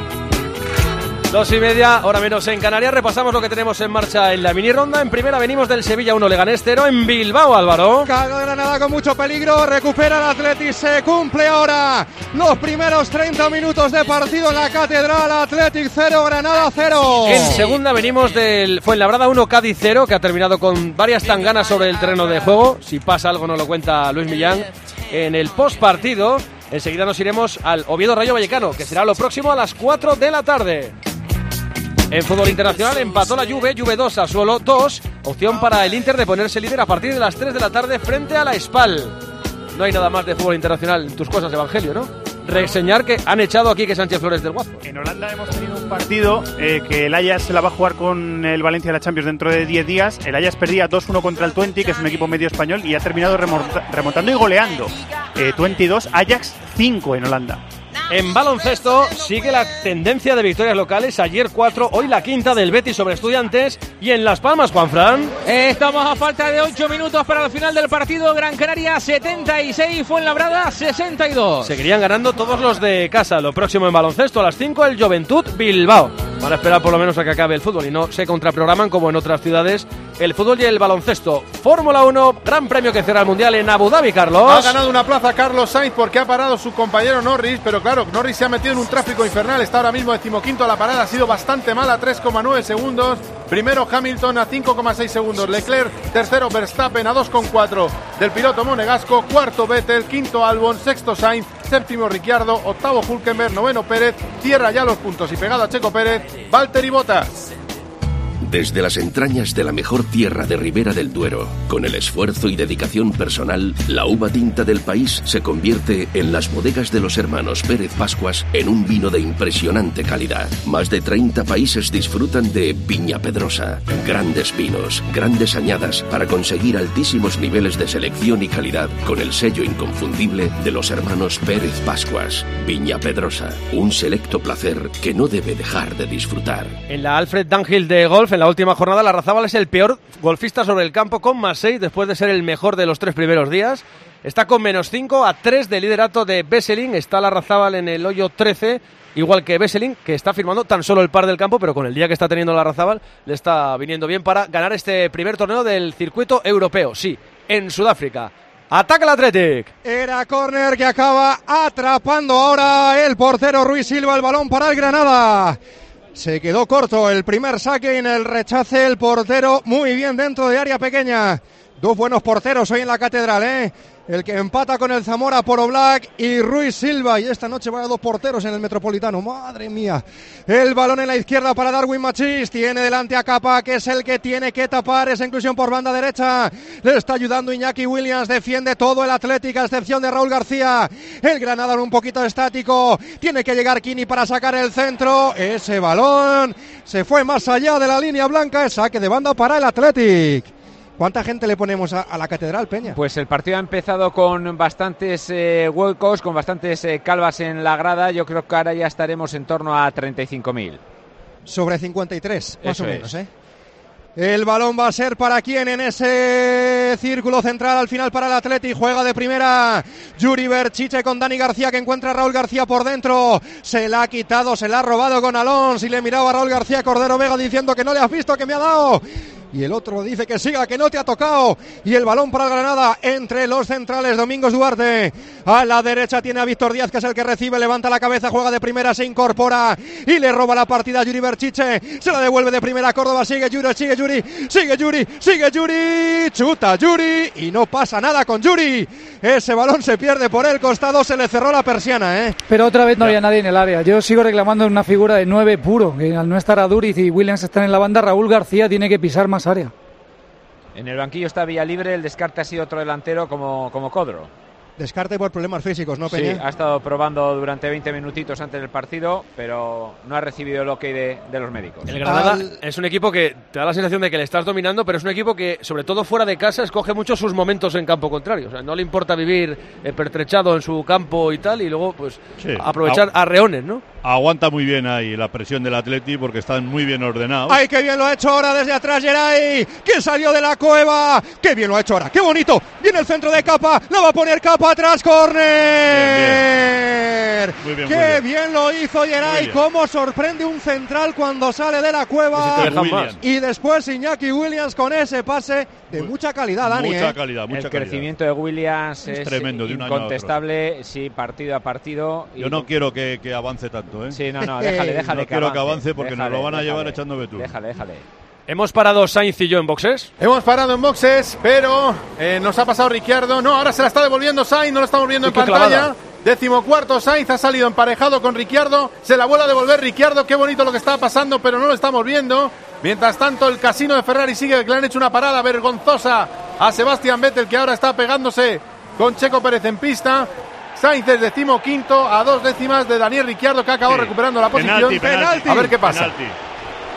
Dos y media, hora menos en Canarias. Repasamos lo que tenemos en marcha en la mini ronda. En primera venimos del Sevilla uno, Leganés cero en Bilbao, Álvaro. Carga Granada con mucho peligro, recupera el Atleti, se cumple ahora los primeros treinta minutos de partido en la Catedral. Athletic cero, Granada cero. En segunda venimos del Fuenlabrada uno, Cádiz cero, que ha terminado con varias tanganas sobre el terreno de juego. Si pasa algo nos lo cuenta Luis Millán. En el postpartido, enseguida nos iremos al Oviedo Rayo Vallecano, que será lo próximo a las cuatro de la tarde. En fútbol internacional empató la Juve, Juve dos, Sassuolo dos, opción para el Inter de ponerse líder a partir de las tres de la tarde frente a la Spal. No hay nada más de fútbol internacional en tus cosas, Evangelio, ¿no? Reseñar que han echado aquí que Sánchez Flores del Guazo. En Holanda hemos tenido un partido eh, que el Ajax se la va a jugar con el Valencia de la Champions dentro de diez días. El Ajax perdía dos uno contra el Twente, que es un equipo medio español, y ha terminado remonta- remontando y goleando. Eh, Twente dos, Ajax cinco en Holanda. En baloncesto sigue la tendencia de victorias locales. Ayer cuatro, hoy la quinta del Betis sobre Estudiantes. Y en Las Palmas, Juanfran. Estamos a falta de ocho minutos para el final del partido. Gran Canaria setenta y seis, Fuenlabrada sesenta y dos. Seguirían ganando todos los de casa. Lo próximo en baloncesto a las cinco, el Juventud Bilbao. Van a esperar por lo menos a que acabe el fútbol y no se contraprograman como en otras ciudades el fútbol y el baloncesto. Fórmula uno, gran premio que cierra el Mundial en Abu Dhabi, Carlos. Ha ganado una plaza Carlos Sainz porque ha parado su compañero Norris, pero claro, Norris se ha metido en un tráfico infernal. Está ahora mismo decimoquinto a la parada, ha sido bastante mala, tres coma nueve segundos. Primero Hamilton a cinco coma seis segundos, Leclerc, tercero Verstappen a dos coma cuatro del piloto monegasco, cuarto Vettel, quinto Albon, sexto Sainz, séptimo Ricciardo, octavo Hülkenberg, noveno Pérez, cierra ya los puntos y pegado a Checo Pérez, Valtteri Bottas. Desde las entrañas de la mejor tierra de Ribera del Duero, con el esfuerzo y dedicación personal, la uva tinta del país se convierte en las bodegas de los hermanos Pérez Pascuas en un vino de impresionante calidad. Más de treinta países disfrutan de Viña Pedrosa. Grandes vinos, grandes añadas para conseguir altísimos niveles de selección y calidad con el sello inconfundible de los hermanos Pérez Pascuas. Viña Pedrosa, un selecto placer que no debe dejar de disfrutar. En la Alfred Dunhill de golf, en la última jornada, Larrazábal es el peor golfista sobre el campo con más seis después de ser el mejor de los tres primeros días. Está con menos cinco a tres de liderato de Besselin. Está Larrazábal en el hoyo trece, igual que Besselin, que está firmando tan solo el par del campo, pero con el día que está teniendo Larrazábal le está viniendo bien para ganar este primer torneo del circuito europeo. Sí, en Sudáfrica. Ataca el Athletic. Era córner que acaba atrapando ahora el portero Ruiz Silva, el balón para el Granada. Se quedó corto el primer saque en el rechace el portero, muy bien dentro de área pequeña. Dos buenos porteros hoy en la Catedral, ¿eh? El que empata con el Zamora por Oblak y Ruiz Silva. Y esta noche van a dos porteros en el Metropolitano. ¡Madre mía! El balón en la izquierda para Darwin Machís. Tiene delante a Capa, que es el que tiene que tapar esa inclusión por banda derecha. Le está ayudando Iñaki Williams. Defiende todo el Atlético, a excepción de Raúl García. El Granada un poquito estático. Tiene que llegar Kini para sacar el centro. Ese balón se fue más allá de la línea blanca. Es saque de banda para el Atlético. ¿Cuánta gente le ponemos a, a la Catedral, Peña? Pues el partido ha empezado con bastantes eh, huecos, con bastantes eh, calvas en la grada. Yo creo que ahora ya estaremos en torno a treinta y cinco mil. Sobre cincuenta y tres, más Eso o menos, es. ¿eh? El balón va a ser para quién en ese círculo central al final para el Atleti. Juega de primera Yuri Berchiche con Dani García, que encuentra a Raúl García por dentro. Se la ha quitado, se la ha robado con Alonso y le miraba a Raúl García Cordero Vega diciendo que no le has visto, que me ha dado. Y el otro dice que siga, que no te ha tocado. Y el balón para el Granada entre los centrales. Domingos Duarte a la derecha tiene a Víctor Díaz, que es el que recibe, levanta la cabeza, juega de primera, se incorpora y le roba la partida a Yuri Berchiche. Se la devuelve de primera a Córdoba. Sigue Yuri, sigue Yuri, sigue Yuri, sigue Yuri. Chuta Yuri y no pasa nada con Yuri. Ese balón se pierde por el costado, se le cerró la persiana, ¿eh? Pero otra vez no había nadie en el área. Yo sigo reclamando una figura de nueve puro, que al no estar a Duriz y Williams están en la banda, Raúl García tiene que pisar más área. En el banquillo está Villalibre, el descarte ha sido otro delantero como, como Codro. Descarte por problemas físicos, ¿no, Peña? Sí, ha estado probando durante veinte minutitos antes del partido, pero no ha recibido el ok de, de los médicos. El Granada Al... es un equipo que te da la sensación de que le estás dominando, pero es un equipo que, sobre todo fuera de casa, escoge mucho sus momentos en campo contrario. O sea, no le importa vivir eh, pertrechado en su campo y tal, y luego pues sí. aprovechar a arreones, ¿no? Aguanta muy bien ahí la presión del Atleti porque están muy bien ordenados. ¡Ay, qué bien lo ha hecho ahora desde atrás Geray! ¡Que salió de la cueva! ¡Qué bien lo ha hecho ahora! ¡Qué bonito! Viene el centro de Capa, la va a poner Capa atrás, córner. Muy bien, ¡Qué muy bien. bien lo hizo Geray! ¡Cómo sorprende un central cuando sale de la cueva! Y después Iñaki Williams con ese pase de muy, mucha calidad, Dani. Mucha ¿eh? calidad, mucha el calidad. crecimiento de Williams es, es tremendo, de un incontestable, año a otro. Sí, partido a partido. Yo no quiero que, que avance tanto, ¿eh? Sí, no, no, déjale, déjale. No que quiero avance, que avance porque déjale, nos lo van a déjale, llevar echando betún. Déjale, déjale. ¿Hemos parado Sainz y yo en boxes? Hemos parado en boxes, pero eh, nos ha pasado Ricciardo. No, ahora se la está devolviendo Sainz, no lo estamos viendo en pantalla. Clavada. Décimo cuarto, Sainz ha salido emparejado con Ricciardo. Se la vuelve a devolver Ricciardo. Qué bonito lo que está pasando, pero no lo estamos viendo. Mientras tanto, el casino de Ferrari sigue, que le han hecho una parada vergonzosa a Sebastian Vettel, que ahora está pegándose con Checo Pérez en pista. Sainz es decimoquinto a dos décimas de Daniel Ricciardo, que ha acabado sí. recuperando la posición. Penalti, penalti. A ver qué pasa. Penalti.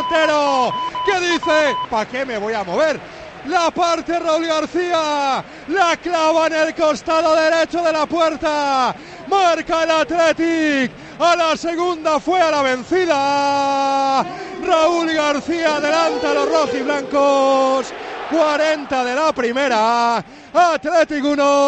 portero, que dice, ¿para qué me voy a mover? La parte Raúl García, la clava en el costado derecho de la puerta, marca el Athletic, a la segunda, fue a la vencida. Raúl García adelanta a los rojiblancos. cuarenta de la primera. Atlético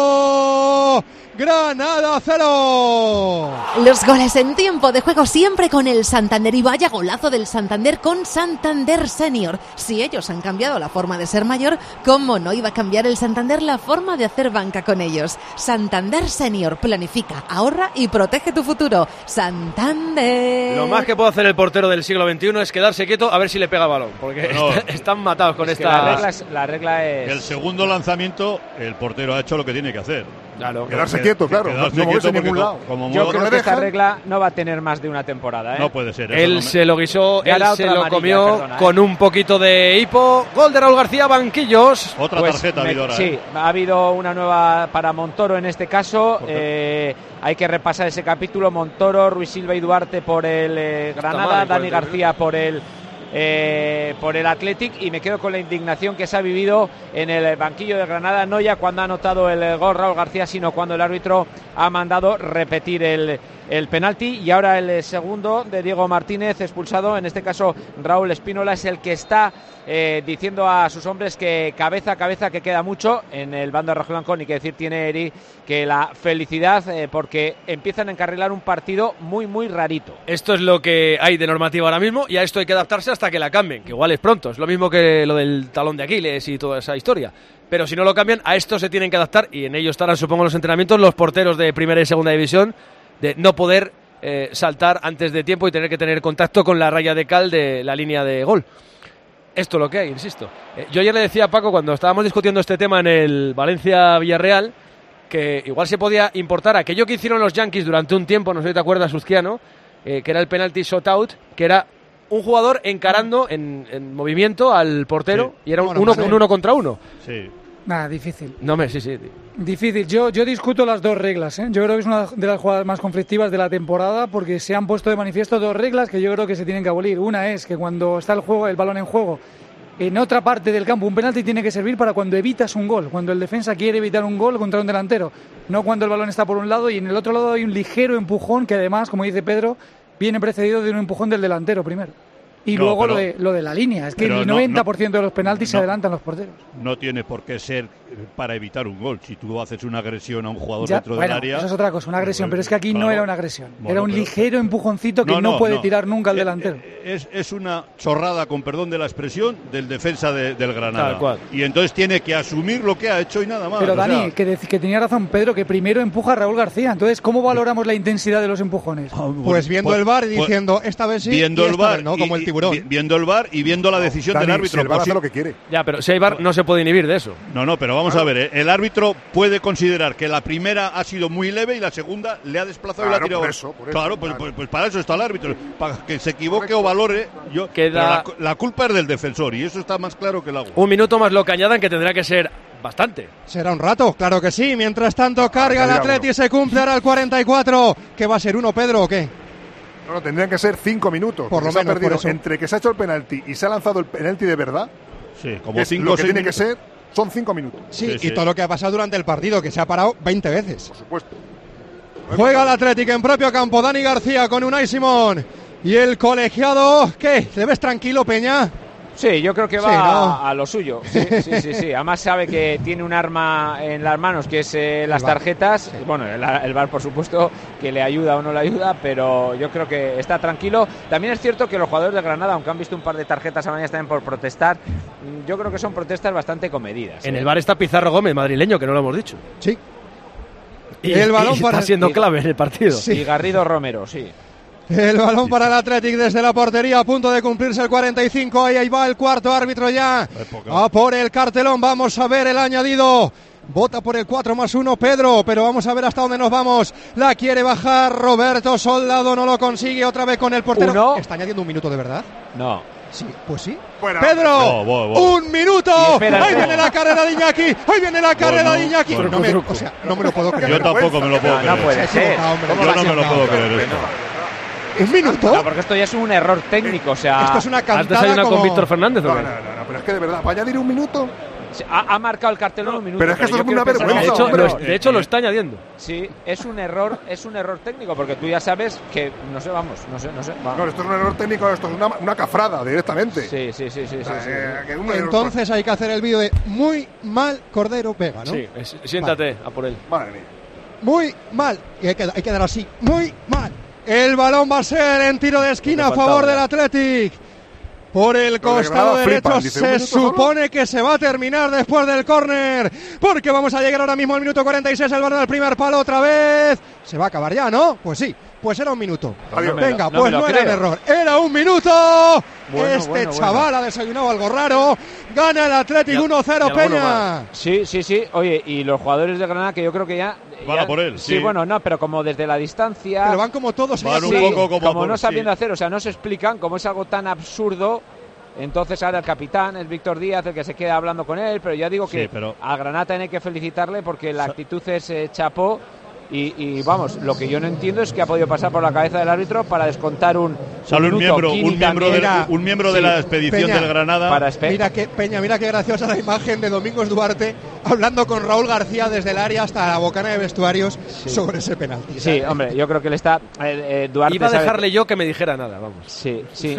uno. Granada cero. Los goles en tiempo de juego siempre con el Santander, y vaya golazo del Santander con Santander Senior. Si ellos han cambiado la forma de ser mayor, ¿cómo no iba a cambiar el Santander la forma de hacer banca con ellos? Santander Senior, planifica, ahorra y protege tu futuro. Santander. Lo más que puede hacer el portero del siglo veintiuno es quedarse quieto a ver si le pega el balón, porque no. está, están matados con es esta... La regla es, la regla es... El segundo lanzamiento, el portero ha hecho lo que tiene que hacer. Claro, quedarse quieto, claro, quedarse no moverse en ningún lado. Como Yo creo no que esta regla no va a tener más de una temporada, ¿eh? No puede ser. Él no se me... lo guisó, ya él se lo amarilla, comió perdona, ¿eh? con un poquito de hipo. Gol de Raúl García, banquillos. Otra pues tarjeta me, ha habido ahora. Sí, ¿eh? ha habido una nueva para Montoro en este caso. Eh, hay que repasar ese capítulo. Montoro, Ruiz Silva y Duarte por el eh, Granada, mal, Dani García por el... Eh, por el Athletic, y me quedo con la indignación que se ha vivido en el banquillo de Granada, no ya cuando ha anotado el gol Raúl García, sino cuando el árbitro ha mandado repetir el, el penalti. Y ahora el segundo de Diego Martínez, expulsado, en este caso Raúl Espínola, es el que está eh, diciendo a sus hombres que cabeza a cabeza, que queda mucho en el bando de rojiblanco. Ni que decir tiene Eri que la felicidad, eh, porque empiezan a encarrilar un partido muy muy rarito. Esto es lo que hay de normativa ahora mismo, y a esto hay que adaptarse hasta que la cambien, que igual es pronto, es lo mismo que lo del talón de Aquiles y toda esa historia, pero si no lo cambian, a esto se tienen que adaptar, y en ello estarán, supongo, los entrenamientos, los porteros de primera y segunda división, de no poder eh, saltar antes de tiempo y tener que tener contacto con la raya de cal de la línea de gol. Esto es lo que hay, insisto. Eh, yo ayer le decía a Paco, cuando estábamos discutiendo este tema en el Valencia-Villarreal, que igual se podía importar aquello que hicieron los Yankees durante un tiempo, no sé si te acuerdas, Susquiano, eh, que era el penalty shot out, que era un jugador encarando en, en movimiento al portero, sí. Y era un, bueno, uno, un uno contra uno. Sí. Nada, difícil. No me, sí, sí. Difícil. Yo, yo discuto las dos reglas, ¿eh? Yo creo que es una de las jugadas más conflictivas de la temporada, porque se han puesto de manifiesto dos reglas que yo creo que se tienen que abolir. Una es que cuando está el juego, el balón en juego, en otra parte del campo, un penalti tiene que servir para cuando evitas un gol, cuando el defensa quiere evitar un gol contra un delantero, no cuando el balón está por un lado y en el otro lado hay un ligero empujón que además, como dice Pedro, viene precedido de un empujón del delantero primero. Y no, luego pero, lo, de, lo de la línea, es que el noventa por ciento no, no, de los penaltis no, se adelantan los porteros. No tiene por qué ser para evitar un gol. Si tú haces una agresión a un jugador ya, dentro bueno, del área... Eso es otra cosa, una agresión, pero es que aquí claro, no era una agresión. Bueno, era un pero, ligero empujoncito que no, no, no puede no. tirar nunca el delantero. Es, es una chorrada, con perdón de la expresión, del defensa de, del Granada. Tal cual. Y entonces tiene que asumir lo que ha hecho y nada más. Pero Dani, sea... que, de, que tenía razón Pedro, que primero empuja a Raúl García. Entonces, ¿cómo valoramos la intensidad de los empujones? Pues viendo pues, el V A R y diciendo, esta vez sí, viendo y el esta V A R, vez no, como y, el tiburón. Y, viendo el V A R y viendo la decisión Dani, del árbitro. Si el V A R hace lo que quiere. Ya, pero si hay V A R no se puede inhibir de eso. No, no, pero vamos claro. a ver, ¿eh? El árbitro puede considerar que la primera ha sido muy leve y la segunda le ha desplazado claro, y la ha tirado. Por eso, por eso, claro, claro. Pues, pues, pues para eso está el árbitro, para que se equivoque Correcto. o valore. Yo, Queda... la, la culpa es del defensor y eso está más claro que el agua. Un minuto más lo que añadan, que tendrá que ser bastante. Será un rato, claro que sí. Mientras tanto carga el Atleti y se cumple ahora el cuarenta y cuatro. ¿Qué va a ser, uno, Pedro, o qué? No, no, tendrían que ser cinco minutos. Por lo se menos, ha perdido por eso. Entre que se ha hecho el penalti y se ha lanzado el penalti de verdad. Sí, como es cinco lo que seis tiene minutos. que ser son cinco minutos. Sí, Sí, y sí. todo lo que ha pasado durante el partido, que se ha parado veinte veces. Por supuesto. Juega el Atlético en propio campo. Dani García con Unai Simón. Y el colegiado, ¿qué? ¿Te ves tranquilo, Peña? Sí, yo creo que va sí, ¿no? a, a lo suyo. Sí, sí, sí, sí. Además sabe que tiene un arma en las manos, que es eh, las tarjetas. Bueno, el, el V A R, por supuesto, que le ayuda o no le ayuda, pero yo creo que está tranquilo. También es cierto que los jugadores de Granada, aunque han visto un par de tarjetas a mañana también por protestar, yo creo que son protestas bastante comedidas. En ¿eh? el V A R está Pizarro Gómez, madrileño, que no lo hemos dicho. Sí. Y el balón y para está siendo y, clave en el partido. Sí. Y Garrido Romero, sí. El balón para el Athletic desde la portería, a punto de cumplirse el cuarenta y cinco. Ahí, ahí va el cuarto árbitro ya. A por el cartelón, vamos a ver el añadido. Vota por el cuatro más uno Pedro, pero vamos a ver hasta dónde nos vamos. La quiere bajar Roberto Soldado, no lo consigue otra vez con el portero. ¿Uno? ¿Está añadiendo un minuto de verdad? No. Sí, pues sí. Fuera. Pedro, Oh, oh, oh. un minuto. Espera, Ahí no. viene la carrera de Iñaki. Ahí viene la carrera Bueno, de Iñaki. bueno. No me, o sea, no me lo puedo creer. Yo tampoco me lo puedo No, creer. no puede Se ha ser. equivocado, hombre. ¿Cómo Yo va a no ser? me lo puedo creer esto. ¿Un minuto? No, porque esto ya es un error técnico, o sea... Esto es una ¿Has cantada desayunado como... con Víctor Fernández o No, qué? no, no, no, pero es que de verdad, ¿va a añadir un minuto? Ha, ha marcado el cartelón un minuto. Pero es que esto es una vergüenza. De hecho, lo, de hecho, lo está añadiendo. Sí, es un error, es un error técnico, porque tú ya sabes que, no sé, vamos, no sé, no sé. Va. No, esto es un error técnico, esto es una, una cafrada directamente. Sí, sí, sí, sí. O sea, sí, eh, sí. que un Entonces error. hay que hacer el vídeo de muy mal Cordero Vega, ¿no? Sí, es, siéntate vale. a por él. Madre mía. Muy mal. Y hay que, hay que dar así, muy mal. El balón va a ser en tiro de esquina a favor del Athletic. Por el costado derecho se supone que se va a terminar después del córner, porque vamos a llegar ahora mismo al minuto cuarenta y seis, el balón al primer palo otra vez. Se va a acabar ya, ¿no? Pues sí, pues era un minuto. No Venga, lo, pues no, no era un error, era un minuto. Bueno, este bueno, chaval bueno. ha desayunado algo raro. Gana el Athletic uno cero, Peña. Sí, sí, sí. Oye, y los jugadores de Granada que yo creo que ya... Van ya, a por él, sí. sí. bueno, no, pero como desde la distancia... Pero van como todos. Van un sí, poco como, como por, no sabiendo sí. hacer, o sea, no se explican, como es algo tan absurdo... Entonces ahora el capitán es Víctor Díaz el que se queda hablando con él, pero ya digo que sí, pero... a Granada tiene que felicitarle porque la actitud es eh, chapó y, y vamos, lo que yo no entiendo es que ha podido pasar por la cabeza del árbitro para descontar un Sale un miembro, Kini un miembro, también, de, era, un miembro sí, de la expedición Peña, del Granada. Para espe- Mira que Peña, mira qué graciosa la imagen de Domingos Duarte hablando con Raúl García desde el área hasta la bocana de vestuarios sí. sobre ese penalti. Sí, hombre, yo creo que le está eh, eh, Duarte iba a sabe... dejarle yo que me dijera nada, vamos. Sí, sí.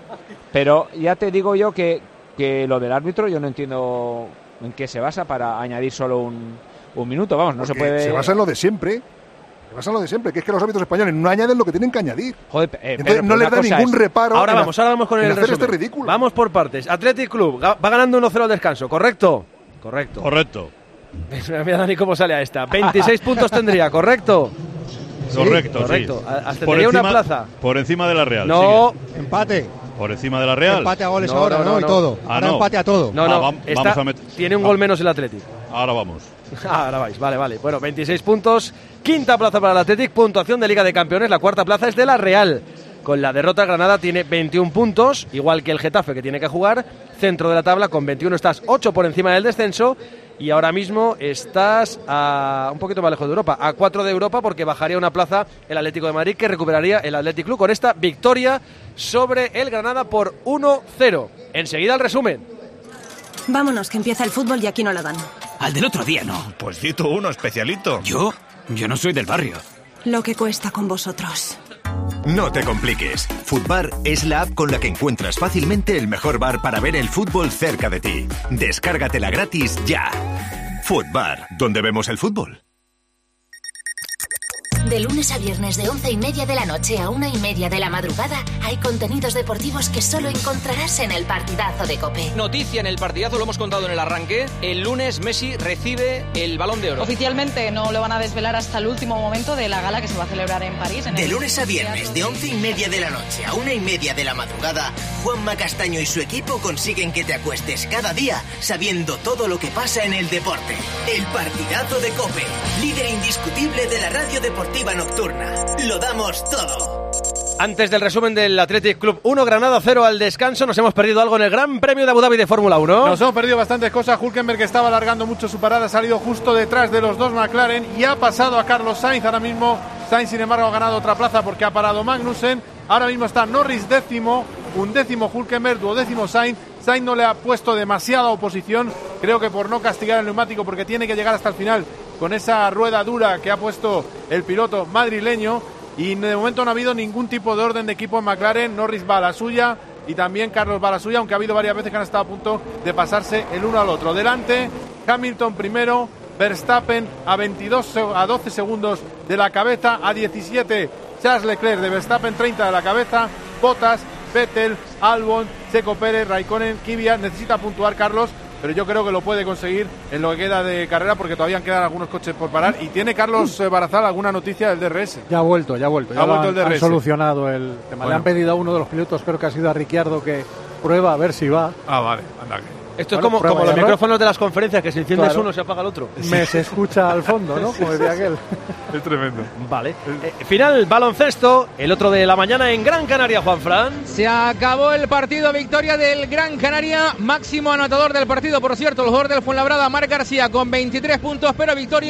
Pero ya te digo yo que, que lo del árbitro yo no entiendo en qué se basa para añadir solo un, un minuto, vamos, no Porque se puede... Se basa en lo de siempre. Se basa en lo de siempre, que es que los árbitros españoles no añaden lo que tienen que añadir. Joder, eh, Entonces pero, no les da ningún es... reparo. Ahora en vamos, ahora vamos con el hacer resumen. este ridículo. Vamos por partes. Athletic Club va ganando uno cero al descanso, ¿correcto? Correcto. Correcto. Mira Dani cómo sale a esta. veintiséis puntos tendría, ¿correcto? Sí, correcto, correcto. Sí. Ascendería una plaza. Por encima de la Real. No. Sigue. Empate. Por encima de la Real. Empate a goles no, ahora, no, ¿no? no, Y no. todo. Ah, ahora no. empate a todo. No, no. Ah, vamos, Está, vamos a meter... Tiene un gol menos el Athletic. Ahora vamos. Ahora vais, vale, vale. Bueno, veintiséis puntos. Quinta plaza para el Athletic. Puntuación de Liga de Campeones. La cuarta plaza es de la Real. Con la derrota Granada tiene veintiún puntos, igual que el Getafe que tiene que jugar. Centro de la tabla con veintiuno estás ocho por encima del descenso. Y ahora mismo estás a un poquito más lejos de Europa, a cuatro de Europa, porque bajaría una plaza el Atlético de Madrid, que recuperaría el Athletic Club con esta victoria sobre el Granada por uno cero. Enseguida el resumen. Vámonos, que empieza el fútbol y aquí no lo dan. Al del otro día no. Pues cito uno especialito. ¿Yo? Yo no soy del barrio. Lo que cuesta con vosotros. No te compliques. Futbar es la app con la que encuentras fácilmente el mejor bar para ver el fútbol cerca de ti. Descárgatela gratis ya. Futbar, donde vemos el fútbol. De lunes a viernes de once y media de la noche a una y media de la madrugada hay contenidos deportivos que solo encontrarás en el Partidazo de COPE. Noticia en el Partidazo, lo hemos contado en el arranque. El lunes Messi recibe el Balón de Oro. Oficialmente no lo van a desvelar hasta el último momento de la gala que se va a celebrar en París. En de el... lunes a viernes de once y media de la noche a una y media de la madrugada, Juanma Castaño y su equipo consiguen que te acuestes cada día sabiendo todo lo que pasa en el deporte. El Partidazo de COPE, líder indiscutible de la radio deportiva nocturna. Lo damos todo. Antes del resumen del Athletic Club uno, Granada cero al descanso, nos hemos perdido algo en el Gran Premio de Abu Dhabi de Fórmula uno. Nos hemos perdido bastantes cosas. Hülkenberg, que estaba alargando mucho su parada, ha salido justo detrás de los dos McLaren y ha pasado a Carlos Sainz. Ahora mismo Sainz, sin embargo, ha ganado otra plaza porque ha parado Magnussen. Ahora mismo está Norris décimo, undécimo Hülkenberg, duodécimo Sainz. Sainz no le ha puesto demasiada oposición, creo que por no castigar el neumático, porque tiene que llegar hasta el final con esa rueda dura que ha puesto el piloto madrileño. Y de momento no ha habido ningún tipo de orden de equipo en McLaren. Norris va a la suya y también Carlos va a la suya, aunque ha habido varias veces que han estado a punto de pasarse el uno al otro. Delante, Hamilton primero, Verstappen a veintidós, a doce segundos de la cabeza, a diecisiete Charles Leclerc de Verstappen, treinta de la cabeza, Bottas, Vettel, Albon, Checo Pérez, Raikkonen, Kvyat. Necesita puntuar Carlos, pero yo creo que lo puede conseguir en lo que queda de carrera, porque todavía quedan algunos coches por parar. Y tiene Carlos Barazal alguna noticia del D R S. Ya ha vuelto, ya ha vuelto. Ya ha vuelto han, el D R S. Han solucionado el tema. Bueno. Le han pedido a uno de los pilotos, creo que ha sido a Ricciardo, que prueba a ver si va. Ah, vale, anda. Esto es Bueno, como, como los error. micrófonos de las conferencias, que si enciendes Claro. uno se apaga el otro. Me se escucha al fondo, ¿no? Como decía aquel. Es tremendo. Vale. Eh, final, baloncesto, el otro de la mañana en Gran Canaria, Juanfran. Se acabó el partido, victoria del Gran Canaria, máximo anotador del partido, por cierto, el jugador del Fuenlabrada, Marc García, con veintitrés puntos, pero victoria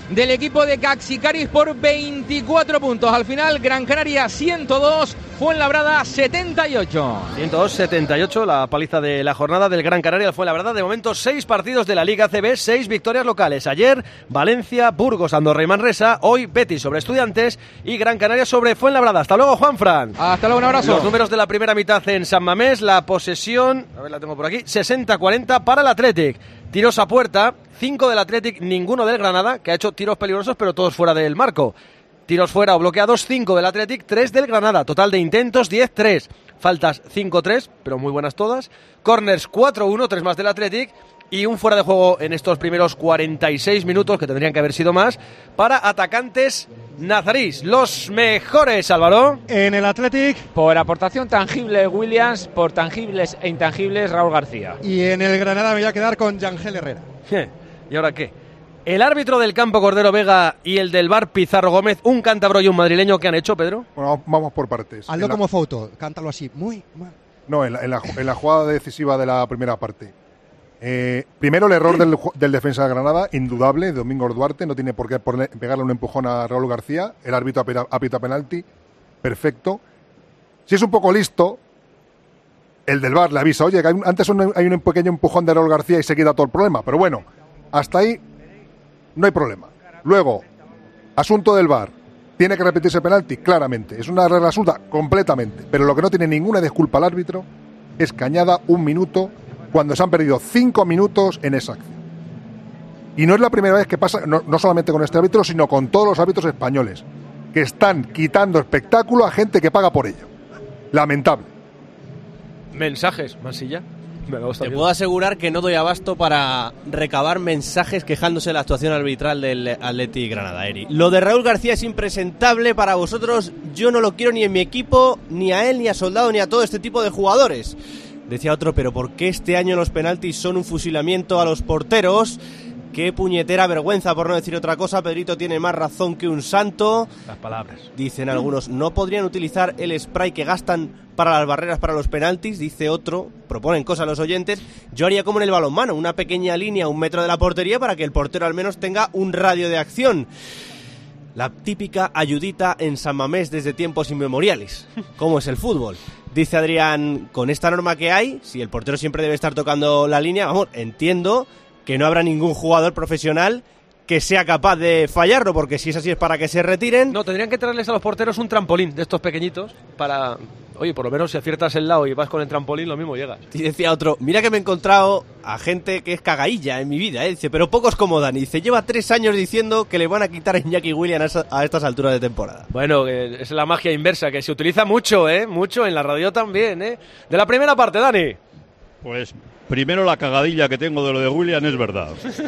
del equipo de Caxicaris por veinticuatro puntos. Al final, Gran Canaria ciento dos, Fuenlabrada setenta y ocho. ciento dos setenta y ocho, la paliza de la jornada del Gran Canaria al Fuenlabrada. De momento, seis partidos de la Liga A C B, seis victorias locales. Ayer, Valencia, Burgos, Andorra y Manresa. Hoy, Betis sobre Estudiantes y Gran Canaria sobre Fuenlabrada. Hasta luego, Juanfran. Hasta luego, un abrazo. Los números de la primera mitad en San Mamés, la posesión, a ver, la tengo por aquí, sesenta cuarenta para el Athletic. Tiros a puerta, cinco del Athletic, ninguno del Granada, que ha hecho tiros peligrosos, pero todos fuera del marco. Tiros fuera o bloqueados, cinco del Athletic, tres del Granada. Total de intentos, diez tres. Faltas, cinco tres, pero muy buenas todas. Corners, cuatro uno, tres más del Athletic. Y un fuera de juego en estos primeros cuarenta y seis minutos, que tendrían que haber sido más, para atacantes nazarís. Los mejores, Álvaro. En el Athletic. Por aportación tangible, Williams. Por tangibles e intangibles, Raúl García. Y en el Granada me voy a quedar con Yangel Herrera. ¿Y ahora qué? El árbitro del campo, Cordero Vega, y el del bar, Pizarro Gómez, un cántabro y un madrileño, ¿qué han hecho, Pedro? Bueno, vamos por partes. Hazlo la... como foto, cántalo así, muy mal. No, en la, en, la, en la jugada decisiva de la primera parte. Eh, primero el error del, del defensa de Granada, indudable, Domingo Duarte, no tiene por qué poner, pegarle un empujón a Raúl García, el árbitro apita penalti, perfecto. Si es un poco listo, el del V A R le avisa, oye, que hay un, antes un, hay un pequeño empujón de Raúl García y se quita todo el problema, pero bueno, hasta ahí no hay problema. Luego, asunto del V A R, ¿tiene que repetirse penalti? Claramente, es una regla absurda, completamente, pero lo que no tiene ninguna disculpa al árbitro es que añada un minuto cuando se han perdido cinco minutos en esa acción. Y no es la primera vez que pasa, no, no solamente con este árbitro, sino con todos los árbitros españoles, que están quitando espectáculo a gente que paga por ello. Lamentable. Mensajes, Mansilla. Me gusta Te bien. puedo asegurar que no doy abasto para recabar mensajes quejándose de la actuación arbitral del Athletic Granada, Eri. Lo de Raúl García es impresentable para vosotros. Yo no lo quiero ni en mi equipo, ni a él, ni a Soldado, ni a todo este tipo de jugadores. Decía otro, pero ¿por qué este año los penaltis son un fusilamiento a los porteros? Qué puñetera vergüenza, por no decir otra cosa. Pedrito tiene más razón que un santo. Las palabras. Dicen algunos, no podrían utilizar el spray que gastan para las barreras para los penaltis. Dice otro, proponen cosas a los oyentes. Yo haría como en el balonmano, una pequeña línea a un metro de la portería para que el portero al menos tenga un radio de acción. La típica ayudita en San Mamés desde tiempos inmemoriales. ¿Cómo es el fútbol? Dice Adrián, con esta norma que hay, si el portero siempre debe estar tocando la línea, vamos, entiendo que no habrá ningún jugador profesional que sea capaz de fallarlo, porque si es así es para que se retiren. No, tendrían que traerles a los porteros un trampolín de estos pequeñitos para... Oye, por lo menos si aciertas el lado y vas con el trampolín, lo mismo llegas. Y decía otro, mira que me he encontrado a gente que es cagailla en mi vida, ¿eh? Dice, pero pocos como Dani. Dice, lleva tres años diciendo que le van a quitar a Iñaki Williams a, a estas alturas de temporada. Bueno, que es la magia inversa, que se utiliza mucho, ¿eh? Mucho, en la radio también, ¿eh? De la primera parte, Dani. Pues primero la cagadilla que tengo de lo de Williams es verdad.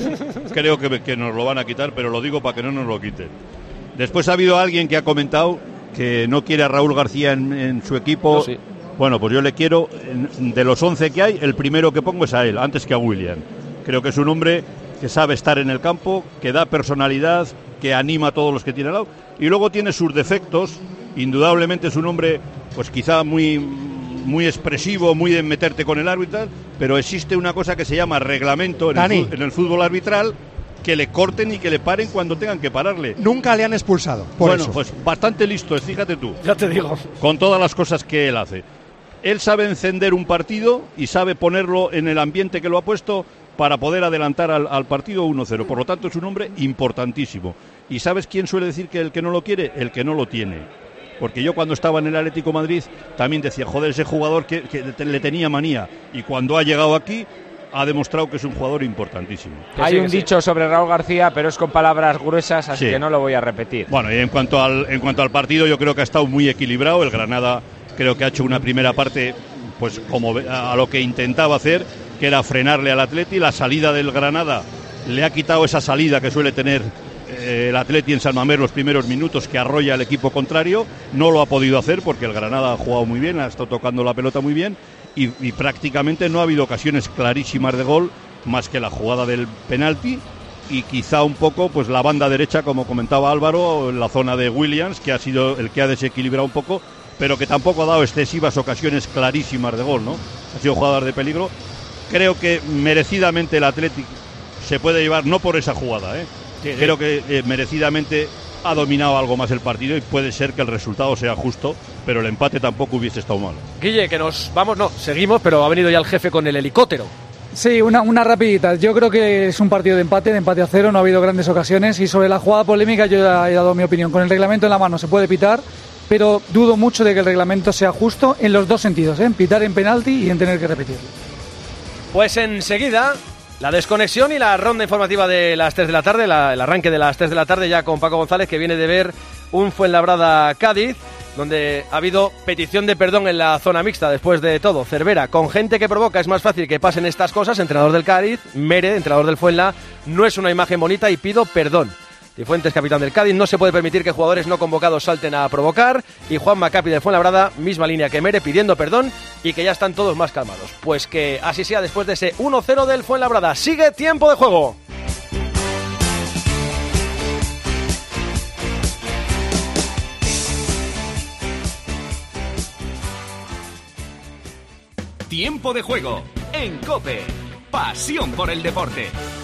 Creo que, que nos lo van a quitar, pero lo digo para que no nos lo quiten. Después ha habido alguien que ha comentado que no quiere a Raúl García en, en su equipo. No, sí. Bueno, pues yo le quiero, de los once que hay, el primero que pongo es a él, antes que a Williams. Creo que es un hombre que sabe estar en el campo, que da personalidad, que anima a todos los que tiene al lado. Y luego tiene sus defectos. Indudablemente es un hombre, pues quizá muy, muy expresivo, muy de meterte con el árbitro, pero existe una cosa que se llama reglamento en, el, en el fútbol arbitral, que le corten y que le paren cuando tengan que pararle. Nunca le han expulsado, por bueno, eso. pues bastante listo es, fíjate tú. Ya te digo. Con todas las cosas que él hace. Él sabe encender un partido y sabe ponerlo en el ambiente que lo ha puesto para poder adelantar al, al partido uno cero. Por lo tanto, es un hombre importantísimo. ¿Y sabes quién suele decir que el que no lo quiere? El que no lo tiene. Porque yo cuando estaba en el Atlético de Madrid también decía, joder, ese jugador que, que le tenía manía. Y cuando ha llegado aquí ha demostrado que es un jugador importantísimo. Hay un dicho sobre Raúl García, pero es con palabras gruesas, así sí. que no lo voy a repetir. Bueno, y en cuanto al en cuanto al partido, yo creo que ha estado muy equilibrado. El Granada creo que ha hecho una primera parte pues como a lo que intentaba hacer, que era frenarle al Atleti. La salida del Granada le ha quitado esa salida que suele tener eh, el Atleti en San Mamés los primeros minutos, que arrolla al equipo contrario. No lo ha podido hacer porque el Granada ha jugado muy bien, ha estado tocando la pelota muy bien. Y, y prácticamente no ha habido ocasiones clarísimas de gol más que la jugada del penalti y quizá un poco pues la banda derecha, como comentaba Álvaro, en la zona de Williams, que ha sido el que ha desequilibrado un poco, pero que tampoco ha dado excesivas ocasiones clarísimas de gol, ¿no? Ha sido jugador de peligro. Creo que merecidamente el Athletic se puede llevar, no por esa jugada, ¿eh? Sí, sí. Creo que eh, merecidamente ha dominado algo más el partido y puede ser que el resultado sea justo, pero el empate tampoco hubiese estado mal. Guille, que nos vamos, no, seguimos, pero ha venido ya el jefe con el helicóptero. Sí, una, una rapidita. Yo creo que es un partido de empate, de empate a cero, no ha habido grandes ocasiones. Y sobre la jugada polémica yo ya he dado mi opinión. Con el reglamento en la mano se puede pitar, pero dudo mucho de que el reglamento sea justo en los dos sentidos, ¿eh? En pitar en penalti y en tener que repetirlo. Pues enseguida, la desconexión y la ronda informativa de las tres de la tarde, la, el arranque de las tres de la tarde ya con Paco González, que viene de ver un Fuenlabrada-Cádiz, donde ha habido petición de perdón en la zona mixta después de todo. Cervera, con gente que provoca es más fácil que pasen estas cosas. Entrenador del Cádiz, Mere, entrenador del Fuenla, no es una imagen bonita y pido perdón. Cifuentes, capitán del Cádiz, no se puede permitir que jugadores no convocados salten a provocar. Y Juan Macapi del Fuenlabrada, misma línea que Mere, pidiendo perdón y que ya están todos más calmados. Pues que así sea después de ese uno cero del Fuenlabrada. Sigue tiempo de juego. Tiempo de juego en COPE. Pasión por el deporte.